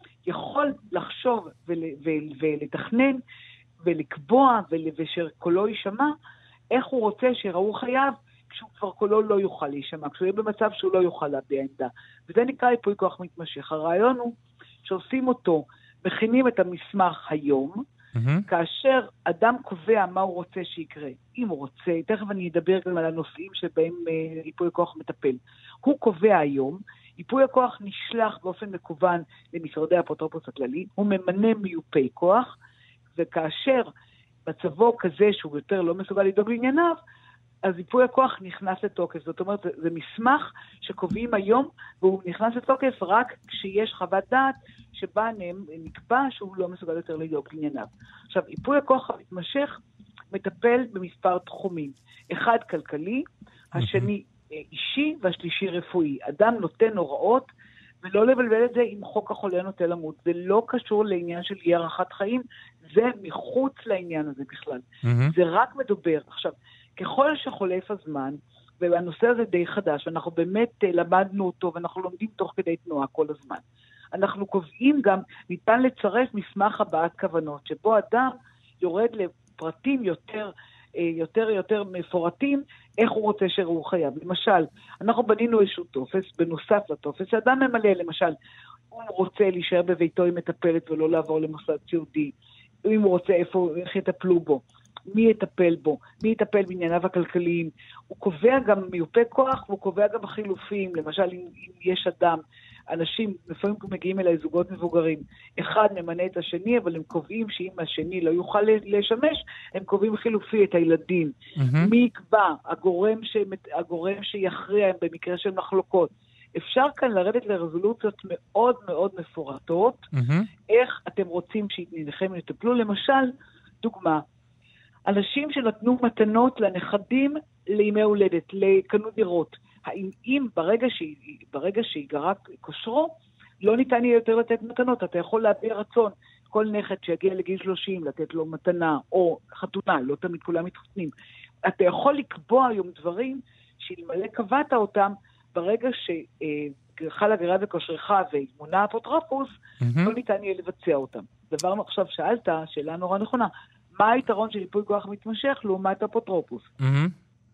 יכול לחשוב ול, ול, ולתכנן, ולקבוע, ול, ושקולו יישמע, איך הוא רוצה שיראו חייו, כשהוא כבר קולו לא יוכל להישמע, כשהוא יהיה במצב שהוא לא יוכל להביע עמדה. וזה נקרא ייפוי כוח מתמשך. הרעיון הוא, שעושים אותו, מכינים את המסמך היום, mm-hmm. כאשר אדם קובע מה הוא רוצה שיקרה, אם הוא רוצה, תכף אני אדבר גם על הנושאים שבהם אה, ייפוי הכוח מטפל. הוא קובע היום, ייפוי הכוח נשלח באופן מקוון למשרדי האפוטרופוס הכללי, הוא ממנה מיופי כוח, וכאשר מצבו כזה שהוא יותר לא מסוגל לדאוג לענייניו, אז ייפוי הכוח נכנס לתוקף. זאת אומרת, זה, זה מסמך שקובעים היום, והוא נכנס לתוקף רק כשיש חוות דעת שבה נקבע שהוא לא מסוגל יותר לדאוג לענייניו. עכשיו, ייפוי הכוח המתמשך מטפל במספר תחומים. אחד כלכלי, השני אישי והשלישי רפואי. אדם נותן הוראות, ולא לבלבל את זה עם חוק החולה נוטה למות. זה לא קשור לעניין של אי הארכת חיים, זה מחוץ לעניין הזה בכלל. זה רק מדובר. עכשיו, ככל שחולף הזמן, והנושא הזה די חדש, ואנחנו באמת למדנו אותו, ואנחנו לומדים תוך כדי תנועה כל הזמן. אנחנו קובעים גם, ניתן לצרף מסמך הבעת כוונות, שבו אדם יורד לפרטים יותר, יותר, יותר מפורטים, איך הוא רוצה שהוא חייב. למשל, אנחנו בנינו איזשהו טופס, בנוסף לטופס, שאדם ממלא, למשל, הוא רוצה להישאר בביתו עם מטפלת ולא לעבור למוסד סיעודי, אם הוא רוצה איפה, איך יטפלו בו. מי יטפל בו, מי יטפל בענייניו הכלכליים. הוא קובע גם מיופה כוח, והוא קובע גם חילופים. למשל, אם, אם יש אדם, אנשים, לפעמים מגיעים אליי זוגות מבוגרים, אחד ממנה את השני, אבל הם קובעים שאם השני לא יוכל לשמש, הם קובעים חילופי את הילדים. Mm-hmm. מי יקבע? הגורם, ש... הגורם שיכריע הם במקרה של מחלוקות. אפשר כאן לרדת לרזולוציות מאוד מאוד מפורטות, mm-hmm. איך אתם רוצים שיתניכם לטפלו. למשל, דוגמה, אנשים שנתנו מתנות לנכדים לימי הולדת, לקנו דירות. האם אם ברגע, שהיא, ברגע שיגרע כושרו, לא ניתן יהיה יותר לתת מתנות. אתה יכול להביע רצון, כל נכד שיגיע לגיל שלושים, לתת לו מתנה, או חתונה, לא תמיד כולם מתחתנים. אתה יכול לקבוע היום דברים, שאלמלא קבעת אותם, ברגע שחל הגריעה וכושרך ומונה אפוטרופוס, mm-hmm. לא ניתן יהיה לבצע אותם. דבר עכשיו שאלת, שאלה נורא נכונה, מה היתרון של ייפוי כוח מתמשך לעומת אפוטרופוס? Mm-hmm.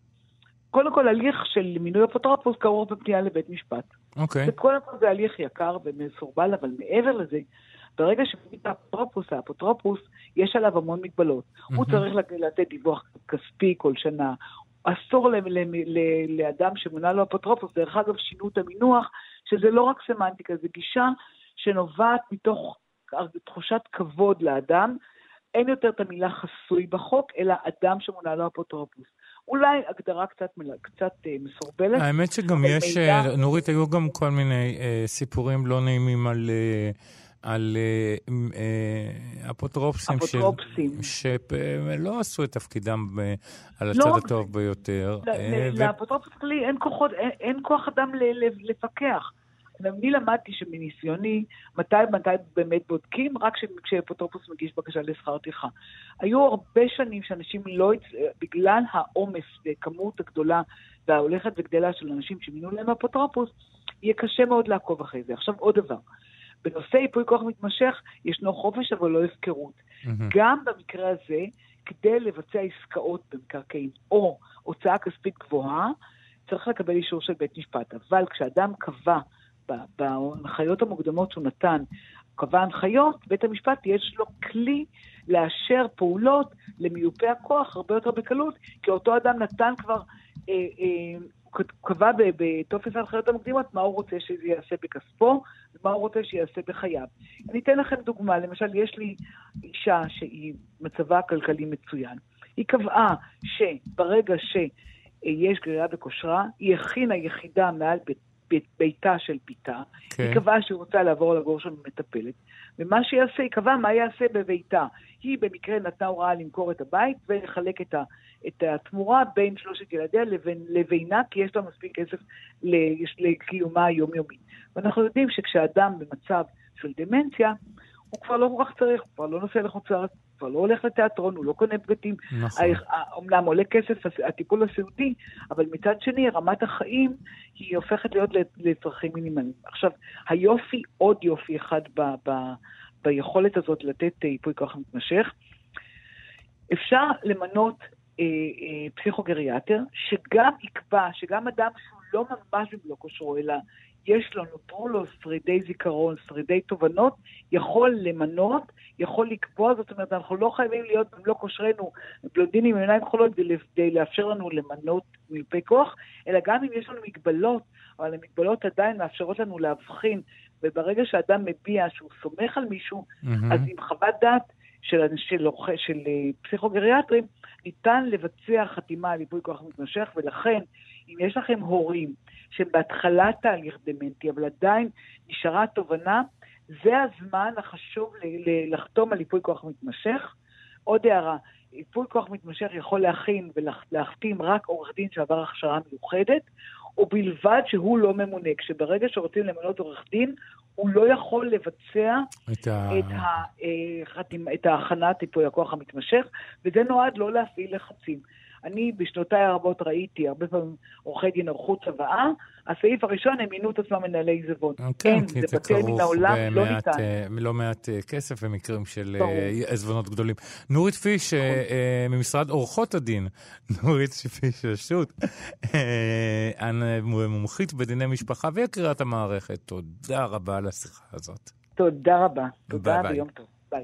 קודם כל, הליך של מינוי אפוטרופוס קרוב בפנייה לבית משפט. אוקיי. Okay. קודם כל זה הליך יקר ומסורבל, אבל מעבר לזה, ברגע שמביא את האפוטרופוס, האפוטרופוס, יש עליו המון מגבלות. Mm-hmm. הוא צריך לתת דיווח כספי כל שנה, אסור לאדם שמונה לו אפוטרופוס, דרך אגב שינו את המינוח, שזה לא רק סמנטיקה, זה גישה שנובעת מתוך תחושת כבוד לאדם, אין יותר את המילה חסוי בחוק, אלא אדם שמונה לו אפוטרופוס. אולי הגדרה קצת, קצת מסורבלת. האמת שגם יש, מידע... נורית, היו גם כל מיני אה, סיפורים לא נעימים על... אה... על אפוטרופסים שלא עשו את תפקידם על הצד הטוב ביותר. לאפוטרופוס כלי אין כוח אדם לפקח. אני למדתי שמניסיוני, מתי מתי באמת בודקים, רק כשאפוטרופוס מגיש בקשה לשכר טרחה. היו הרבה שנים שאנשים לא, בגלל העומס וכמות הגדולה וההולכת וגדלה של אנשים שמינו להם אפוטרופוס, יהיה קשה מאוד לעקוב אחרי זה. עכשיו עוד דבר. בנושא ייפוי כוח מתמשך, ישנו חופש אבל לא הפקרות. Mm-hmm. גם במקרה הזה, כדי לבצע עסקאות במקרקעין או הוצאה כספית גבוהה, צריך לקבל אישור של בית משפט. אבל כשאדם קבע בהנחיות המוקדמות שהוא נתן, קבע הנחיות, בית המשפט יש לו כלי לאשר פעולות למיופי הכוח הרבה יותר בקלות, כי אותו אדם נתן כבר... אה, אה, הוא קבע בטופס ההנחיות המקדימות מה הוא רוצה שזה יעשה בכספו, ומה הוא רוצה שיעשה בחייו. אני אתן לכם דוגמה, למשל יש לי אישה שהיא מצבה כלכלי מצוין. היא קבעה שברגע שיש גריעה בכושרה, היא הכינה יחידה מעל בית, בית, ביתה של ביתה, okay. היא קבעה שהיא רוצה לעבור לגור שם מטפלת, ומה שיעשה, היא קבעה מה יעשה בביתה. היא במקרה נתנה הוראה למכור את הבית ולחלק את ה... את התמורה בין שלושת ילדיה לבין, לבינה, כי יש לה מספיק כסף לקיומה היומיומית. ואנחנו יודעים שכשאדם במצב של דמנציה, הוא כבר לא כל כך צריך, הוא כבר לא נוסע לחוץ לארץ, הוא כבר לא הולך לתיאטרון, הוא לא קונה בגדים. נכון. אומנם עולה כסף הטיפול הסיעודי, אבל מצד שני, רמת החיים היא הופכת להיות לצרכים מינימליים. עכשיו, היופי, עוד יופי אחד ב, ב, ביכולת הזאת לתת ייפוי כוח מתמשך, אפשר למנות פסיכוגריאטר, שגם יקבע, שגם אדם שהוא לא ממש במלוא כושרו, אלא יש לו, נותרו לו שרידי זיכרון, שרידי תובנות, יכול למנות, יכול לקבוע, זאת אומרת, אנחנו לא חייבים להיות במלוא כושרנו בלונדינים עם עיניים חולות, כדי לאפשר לנו למנות מיופי כוח, אלא גם אם יש לנו מגבלות, אבל המגבלות עדיין מאפשרות לנו להבחין, וברגע שאדם מביע שהוא סומך על מישהו, mm-hmm. אז עם חוות דעת של, של, של, של פסיכוגריאטרים, ניתן לבצע חתימה על ייפוי כוח מתמשך, ולכן, אם יש לכם הורים שבהתחלת תהליך דמנטי, אבל עדיין נשארה תובנה, זה הזמן החשוב ל- לחתום על ייפוי כוח מתמשך. עוד הערה, ייפוי כוח מתמשך יכול להכין ולהחתים רק עורך דין שעבר הכשרה מיוחדת, ובלבד שהוא לא ממונה. כשברגע שרוצים למנות עורך דין, הוא לא יכול לבצע את, ה... את, ה... את ההכנת ייפוי הכוח המתמשך, וזה נועד לא להפעיל לחצים. אני בשנותיי הרבות ראיתי, הרבה פעמים עורכי דין ערכו צוואה, הסעיף הראשון הם מינו את עצמם מנהלי עיזבון. כן, כי זה כרוך לא מעט כסף במקרים של עיזבונות גדולים. נורית פיש, ממשרד עורכות הדין, נורית פיש רשות, מומחית בדיני משפחה והקריאת המערכת. תודה רבה על השיחה הזאת. תודה רבה. תודה ויום טוב. ביי.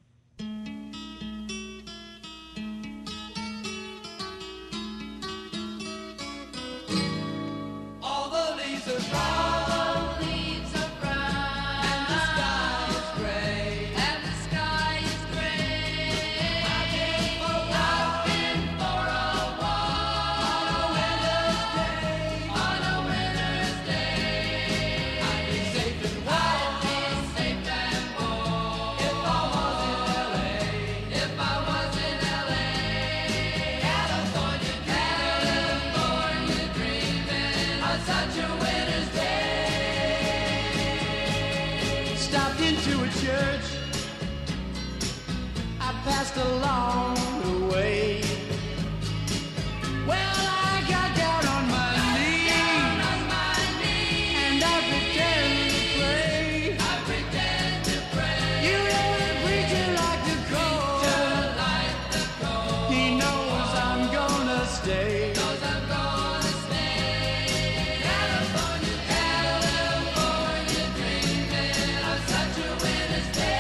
Along the way, well, I got down on my knees, on my knees, and I pretend to pray. I pretend to pray. You know the preacher like the cold, like the cold. He knows I'm gonna stay. Knows I'm gonna stay. California, California, dreaming of such a winter's day.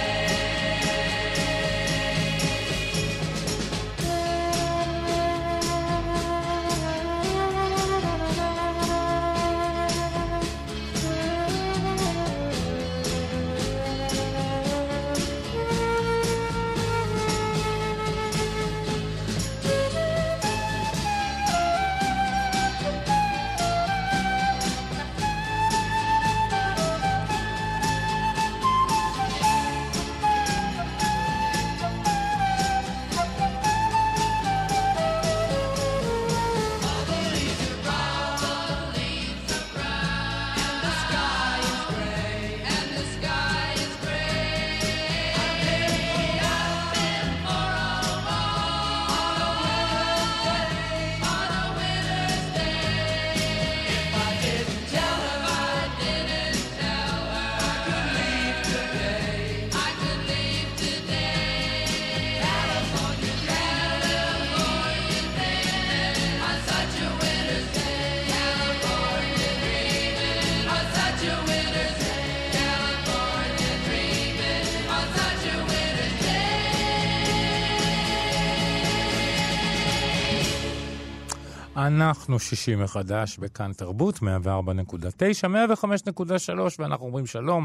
אנחנו שישי מחדש בכאן תרבות, מאה וארבע נקודה תשע, מאה וחמש נקודה שלוש, ואנחנו אומרים שלום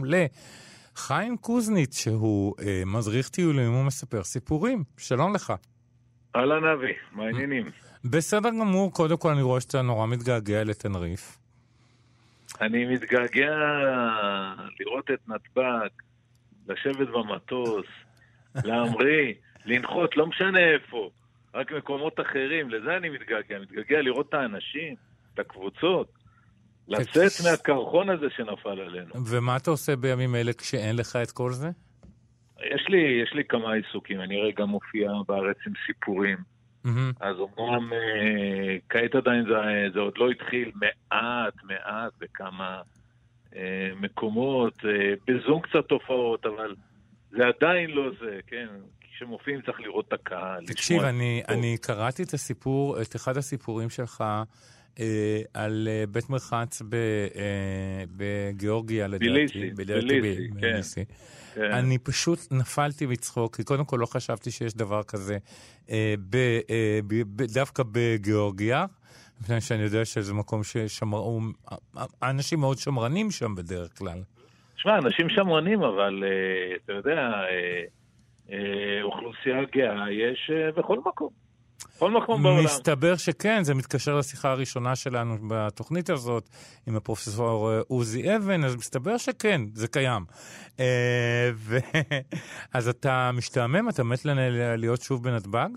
לחיים קוזניץ, שהוא אה, מדריך טיולים ומספר סיפורים. שלום לך. אהלן אבי, מה העניינים? בסדר גמור, קודם כל אני רואה שאתה נורא מתגעגע לתנריף. אני מתגעגע לראות את נתב"ג, לשבת במטוס, להמריא, לנחות, לא משנה איפה, רק מקומות אחרים, לזה אני מתגעגע, מתגעגע לראות את האנשים, את הקבוצות, לצאת מהקרחון הזה שנפל עלינו. ומה אתה עושה בימים אלה כשאין לך את כל זה? יש לי, יש לי כמה עיסוקים, אני רגע מופיע בארץ עם סיפורים, אז אומנם אה, כעת עדיין זה, זה עוד לא התחיל, מעט, מעט, בכמה אה, מקומות, אה, בזום קצת תופעות, אבל זה עדיין לא זה, כן? כשמופיעים צריך לראות את הקהל. תקשיב, אני, אני קראתי את הסיפור, את אחד הסיפורים שלך, אה, על אה, בית מרחץ ב, אה, בגיאורגיה, לדעתי. ביליסי, ביליסי, כן. ביליסי. כן. אני פשוט נפלתי מצחוק, כי קודם כל לא חשבתי שיש דבר כזה אה, ב, אה, ב, ב, דווקא בגיאורגיה, לפני שאני יודע שזה מקום ששמרו, האנשים מאוד שמרנים שם בדרך כלל. תשמע, אנשים שמרנים, אבל אה, אתה יודע, אה, אה, אוכלוסייה גאה יש אה, בכל מקום. בכל מקום בעולם. מסתבר שכן, זה מתקשר לשיחה הראשונה שלנו בתוכנית הזאת, עם הפרופסור עוזי אבן, אז מסתבר שכן, זה קיים. ו... אז אתה משתעמם, אתה מת להיות שוב בנתב"ג?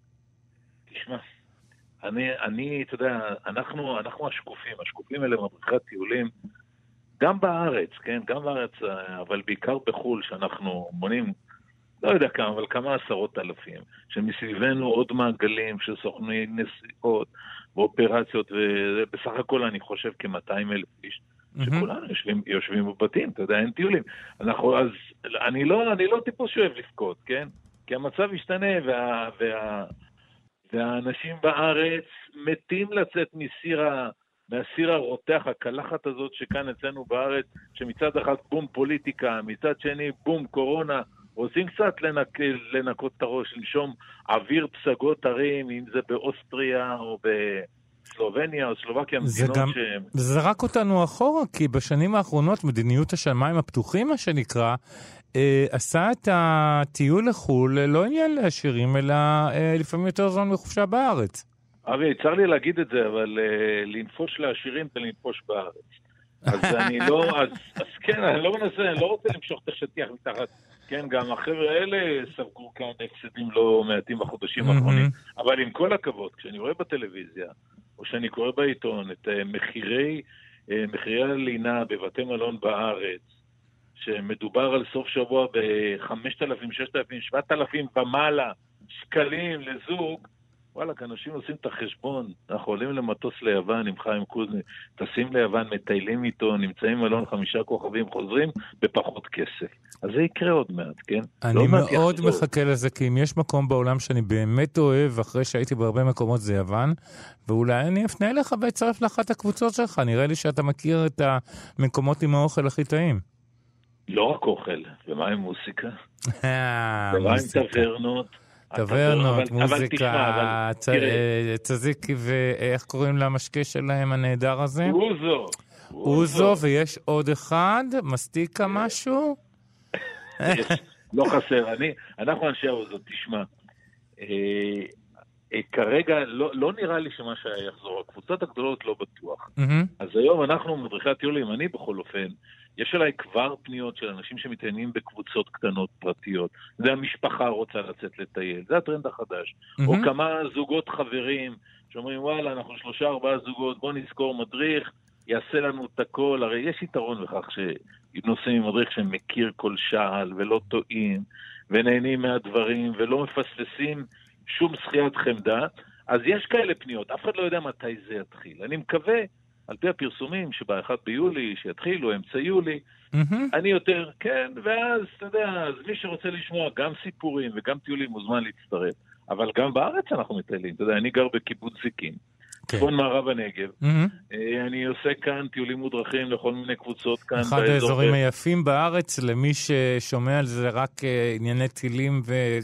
תשמע, אני, אני, אתה יודע, אנחנו, אנחנו השקופים, השקופים האלה מבריחת טיולים, גם בארץ, כן, גם בארץ, אבל בעיקר בחול, שאנחנו מונים, לא יודע כמה, אבל כמה עשרות אלפים, שמסביבנו עוד מעגלים של סוכני נסיעות ואופרציות, ובסך הכל אני חושב כ-מאתיים אלף איש, שכולנו יושבים, יושבים בבתים, אתה יודע, אין טיולים. אנחנו, אז, אני לא, אני לא טיפוס שאוהב לפקוד, כן? כי המצב ישתנה, וה, וה, והאנשים בארץ מתים לצאת מסיר ה... מהסיר הרותח, הקלחת הזאת שכאן אצלנו בארץ, שמצד אחד בום פוליטיקה, מצד שני בום קורונה, רוצים קצת לנק... לנקות את הראש, לנשום אוויר פסגות הרים, אם זה באוסטריה או בסלובניה או סלובקיה, מדינות גם... שהם... זה זרק אותנו אחורה, כי בשנים האחרונות מדיניות השמיים הפתוחים, מה שנקרא, אה, עשה את הטיול לחול לא עניין לעשירים, אלא אה, לפעמים יותר זמן מחופשה בארץ. אבי, צר לי להגיד את זה, אבל uh, לנפוש לעשירים זה לנפוש בארץ. אז אני לא, אז, אז כן, אני לא מנסה, אני לא רוצה למשוך את השטיח מתחת. כן, גם החבר'ה האלה ספגו כאן הפסדים לא מעטים בחודשים האחרונים. אבל עם כל הכבוד, כשאני רואה בטלוויזיה, או שאני קורא בעיתון את uh, מחירי, uh, מחירי הלינה בבתי מלון בארץ, שמדובר על סוף שבוע ב-חמשת אלפים, ששת אלפים, שבעת אלפים ומעלה שקלים לזוג, וואלה, אנשים עושים את החשבון, אנחנו עולים למטוס ליוון עם חיים קוזניץ, טסים ליוון, מטיילים איתו, נמצאים מלון חמישה כוכבים, חוזרים בפחות כסף. אז זה יקרה עוד מעט, כן? אני לא מאוד מחכה לזה, כי אם יש מקום בעולם שאני באמת אוהב, אחרי שהייתי בהרבה מקומות זה יוון, ואולי אני אפנה אליך ואצרף לאחת הקבוצות שלך, נראה לי שאתה מכיר את המקומות עם האוכל הכי טעים. לא רק אוכל, ומה עם מוסיקה? ומה עם טברנות? טברנות, מוזיקה, צזיקי, ואיך קוראים למשקה שלהם הנהדר הזה? אוזו. אוזו, ויש עוד אחד, מסטיקה משהו? לא חסר, אנחנו אנשי האוזו, תשמע. כרגע לא נראה לי שמה שהיה יחזור, הקבוצות הגדולות לא בטוח. אז היום אנחנו מדריכי הטיולים, אני בכל אופן, יש עליי כבר פניות של אנשים שמתעניינים בקבוצות קטנות פרטיות. זה המשפחה רוצה לצאת לטייל, זה הטרנד החדש. Mm-hmm. או כמה זוגות חברים שאומרים, וואלה, אנחנו שלושה ארבעה זוגות, בוא נזכור מדריך, יעשה לנו את הכל. הרי יש יתרון בכך שנוסעים עם מדריך שמכיר כל שעל ולא טועים, ונהנים מהדברים ולא מפספסים שום זכיית חמדה. אז יש כאלה פניות, אף אחד לא יודע מתי זה יתחיל. אני מקווה, על פי הפרסומים שב-אחד ביולי, שיתחילו, אמצע יולי, mm-hmm. אני יותר, כן, ואז, אתה יודע, אז מי שרוצה לשמוע גם סיפורים וגם טיולים מוזמן להצטרף, אבל גם בארץ אנחנו מטיילים, אתה יודע, אני גר בקיבוץ זיקים, צפון מערב הנגב. אני עושה כאן טיולים מודרכים לכל מיני קבוצות כאן. אחד האזורים היפים בארץ, למי ששומע על זה רק ענייני טילים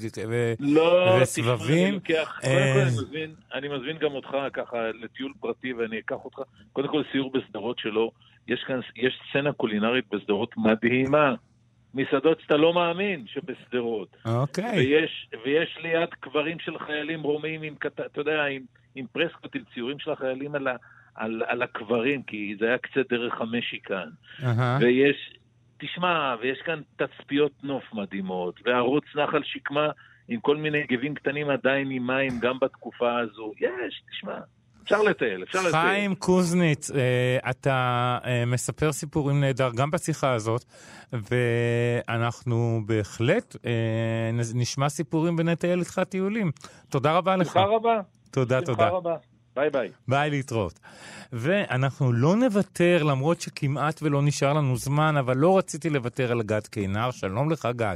וסבבים. אני מזמין גם אותך ככה לטיול פרטי ואני אקח אותך. קודם כל סיור בסדרות שלו. יש כאן, יש סצנה קולינרית בסדרות מדהימה. מסעדות שאתה לא מאמין שבסדרות. אוקיי. ויש, ויש ליד קברים של חיילים רומאים עם, אתה יודע, עם, עם פרסקות, עם ציורים של החיילים על, ה, על, על הקברים, כי זה היה קצת דרך המשי כאן. Uh-huh. ויש, תשמע, ויש כאן תצפיות נוף מדהימות, וערוץ נחל שקמה עם כל מיני גבים קטנים עדיין עם מים, גם בתקופה הזו. יש, תשמע. אפשר לטייל, אפשר לטייל. חיים קוזניץ, אתה מספר סיפורים נהדר גם בשיחה הזאת, ואנחנו בהחלט נשמע סיפורים ונטייל איתך טיולים. תודה רבה לך. שמחה רבה. תודה, תודה. שמחה רבה. ביי ביי. ביי, להתראות. ואנחנו לא נוותר, למרות שכמעט ולא נשאר לנו זמן, אבל לא רציתי לוותר על גד קינר. שלום לך, גד.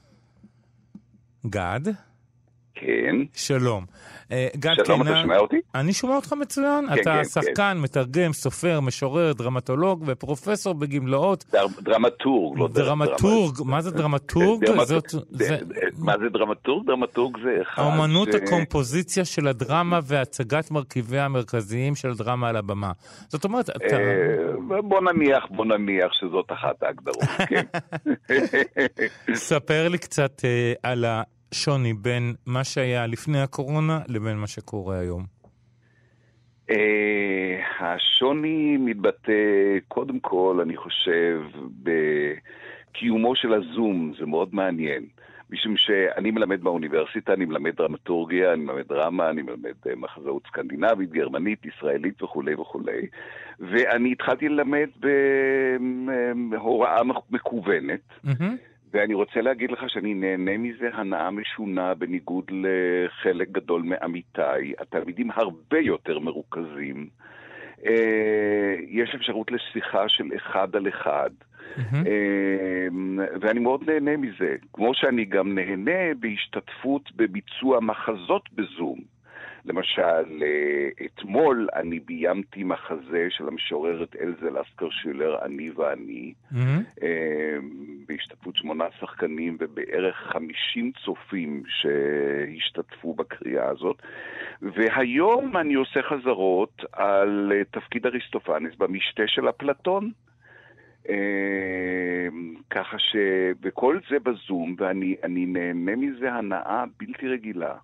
גד? כן. שלום. שלום, אתה שומע אותי? אני שומע אותך מצוין. אתה שחקן, מתרגם, סופר, משורר, דרמטולוג ופרופסור בגמלאות. דרמטורג, לא דרמטורג. מה זה דרמטורג? מה זה דרמטורג? דרמטורג זה אחד... האמנות הקומפוזיציה של הדרמה והצגת מרכיביה המרכזיים של הדרמה על הבמה. זאת אומרת, אתה... בוא נניח, בוא נניח שזאת אחת ההגדרות, כן. ספר לי קצת על ה... שוני בין מה שהיה לפני הקורונה לבין מה שקורה היום. השוני מתבטא קודם כל, אני חושב, בקיומו של הזום. זה מאוד מעניין. משום שאני מלמד באוניברסיטה, אני מלמד דרמטורגיה, אני מלמד דרמה, אני מלמד מחזאות סקנדינבית, גרמנית, ישראלית וכו' וכו'. ואני התחלתי ללמד בהוראה מקוונת. Mm-hmm. ואני רוצה להגיד לך שאני נהנה מזה הנאה משונה בניגוד לחלק גדול מעמיתיי. התלמידים הרבה יותר מרוכזים. יש אפשרות לשיחה של אחד על אחד. Mm-hmm. ואני מאוד נהנה מזה. כמו שאני גם נהנה בהשתתפות בביצוע מחזות בזום. למשל, אתמול אני ביימתי מחזה של המשוררת אלזה לסקר שילר, אני ואני, mm-hmm. בהשתתפות שמונה שחקנים ובערך חמישים צופים שהשתתפו בקריאה הזאת. והיום אני עושה חזרות על תפקיד אריסטופנס במשתה של אפלטון. ככה שבכל זה בזום, ואני אני נהנה מזה הנאה בלתי רגילה.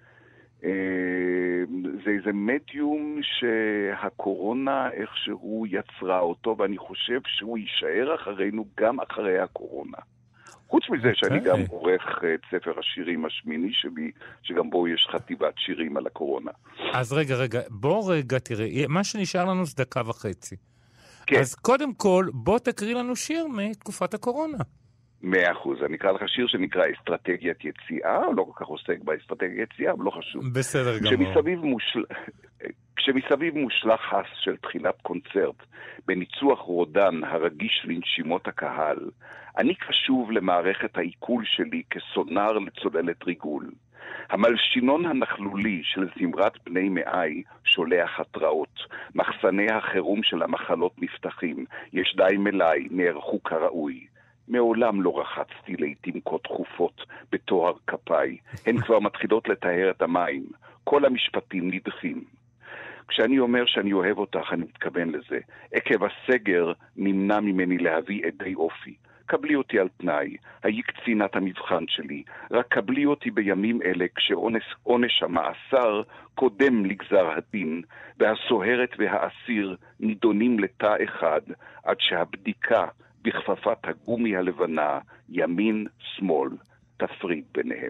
זה איזה מדיום שהקורונה איכשהו יצרה אותו, ואני חושב שהוא יישאר אחרינו גם אחרי הקורונה. חוץ מזה שאני גם עורך את ספר השירים השמיני שלי, שגם בו יש חטיבת שירים על הקורונה. אז רגע, רגע, בוא רגע, תראה, מה שנשאר לנו זה דקה וחצי. כן. אז קודם כל, בוא תקריא לנו שיר מתקופת הקורונה. מאה אחוז. אני אקרא לך שיר שנקרא אסטרטגיית יציאה, לא כל כך עוסק באסטרטגיית יציאה, אבל לא חשוב. בסדר גמור. כשמסביב מושל... כשמסביב מושלח חס של תחילת קונצרט, בניצוח רודן הרגיש לנשימות הקהל, אני קשוב למערכת העיכול שלי כסונר לצוללת ריגול. המלשינון הנחלולי של זמרת בני מאי שולח התראות. מחסני החירום של המחלות נפתחים. יש די מלאי, נערכו כראוי. מעולם לא רחצתי לעתים כה תכופות בתואר כפיי. הן כבר מתחילות לטהר את המים. כל המשפטים נדחים. כשאני אומר שאני אוהב אותך, אני מתכוון לזה. עקב הסגר נמנע ממני להביא עדי אופי. קבלי אותי על תנאי, היי קצינת המבחן שלי. רק קבלי אותי בימים אלה כשעונש המאסר קודם לגזר הדין, והסוהרת והאסיר נידונים לתא אחד, עד שהבדיקה בכפפת הגומי הלבנה, ימין, שמאל, תפריד ביניהם.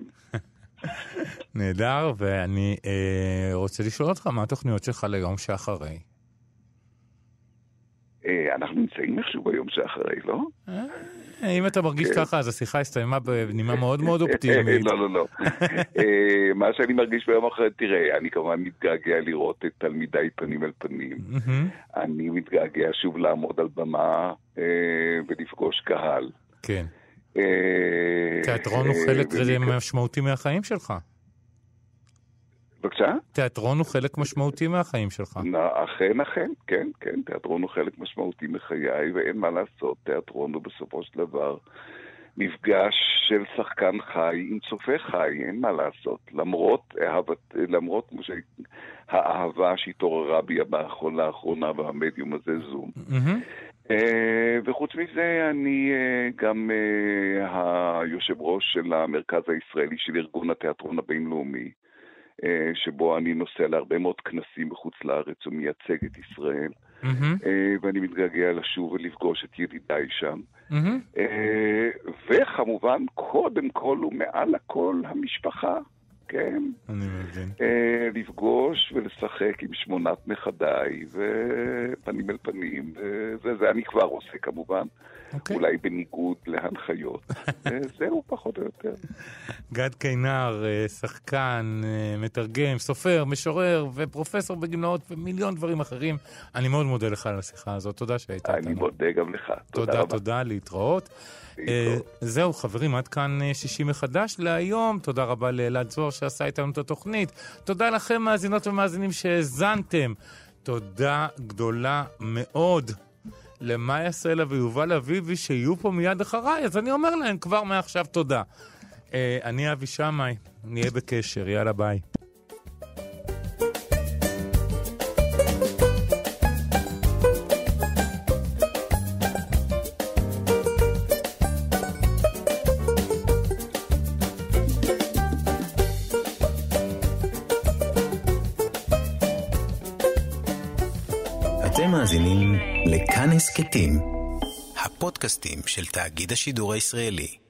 נהדר, ואני אה, רוצה לשאול אותך, מה התוכניות שלך ליום שאחרי? אה, אנחנו נמצאים איכשהו ביום שאחרי, לא? אה, אם אתה מרגיש ככה, אז השיחה הסתיימה בנימה מאוד מאוד אופטימית. לא, לא, לא. מה שאני מרגיש ביום אחרי, תראה, אני כמובן מתגעגע לראות את תלמידיי פנים אל פנים. אני מתגעגע שוב לעמוד על במה ולפגוש קהל. כן. תיאטרון הוא חלק משמעותי מהחיים שלך. בבקשה? תיאטרון הוא חלק משמעותי מהחיים שלך. אכן, אכן, כן, כן, תיאטרון הוא חלק משמעותי מחיי, ואין מה לעשות, תיאטרון הוא בסופו של דבר מפגש של שחקן חי עם צופה חי, אין מה לעשות. למרות, אהבת, למרות כמו שהאהבה שהתעוררה בי לאחרונה במדיום הזה זום. Mm-hmm. וחוץ מזה, אני גם היושב ראש של המרכז הישראלי של ארגון התיאטרון הבינלאומי, שבו אני נוסע להרבה מאוד כנסים בחוץ לארץ ומייצג את ישראל, mm-hmm. ואני מתגעגע לשוב ולפגוש את ידידיי שם. Mm-hmm. וכמובן, קודם כל ומעל הכל המשפחה, כן? אני מבין. לפגוש ולשחק עם שמונת נכדיי, ופנים אל פנים, וזה אני כבר עושה כמובן. Okay. אולי בניגוד להנחיות. זהו פחות או יותר. גד קינר, שחקן, מתרגם, סופר, משורר ופרופסור בגמלאות ומיליון דברים אחרים. אני מאוד מודה לך על השיחה הזאת. תודה שהיית איתנו. אני מודה גם לך. תודה, תודה, תודה, להתראות. להתראות. זהו, חברים, עד כאן שישי מחדש להיום. תודה רבה לאלעד זוהר שעשה איתנו את התוכנית. תודה לכם, מאזינות ומאזינים, שהאזנתם. תודה גדולה מאוד. למאיה סלע ויובל אביבי שיהיו פה מיד אחריי, אז אני אומר להם כבר מעכשיו תודה. אה, אני אבי שמאי, נהיה בקשר, יאללה ביי. אתם מאזינים לכאן הסכתים, הפודקאסטים של תאגיד השידור הישראלי.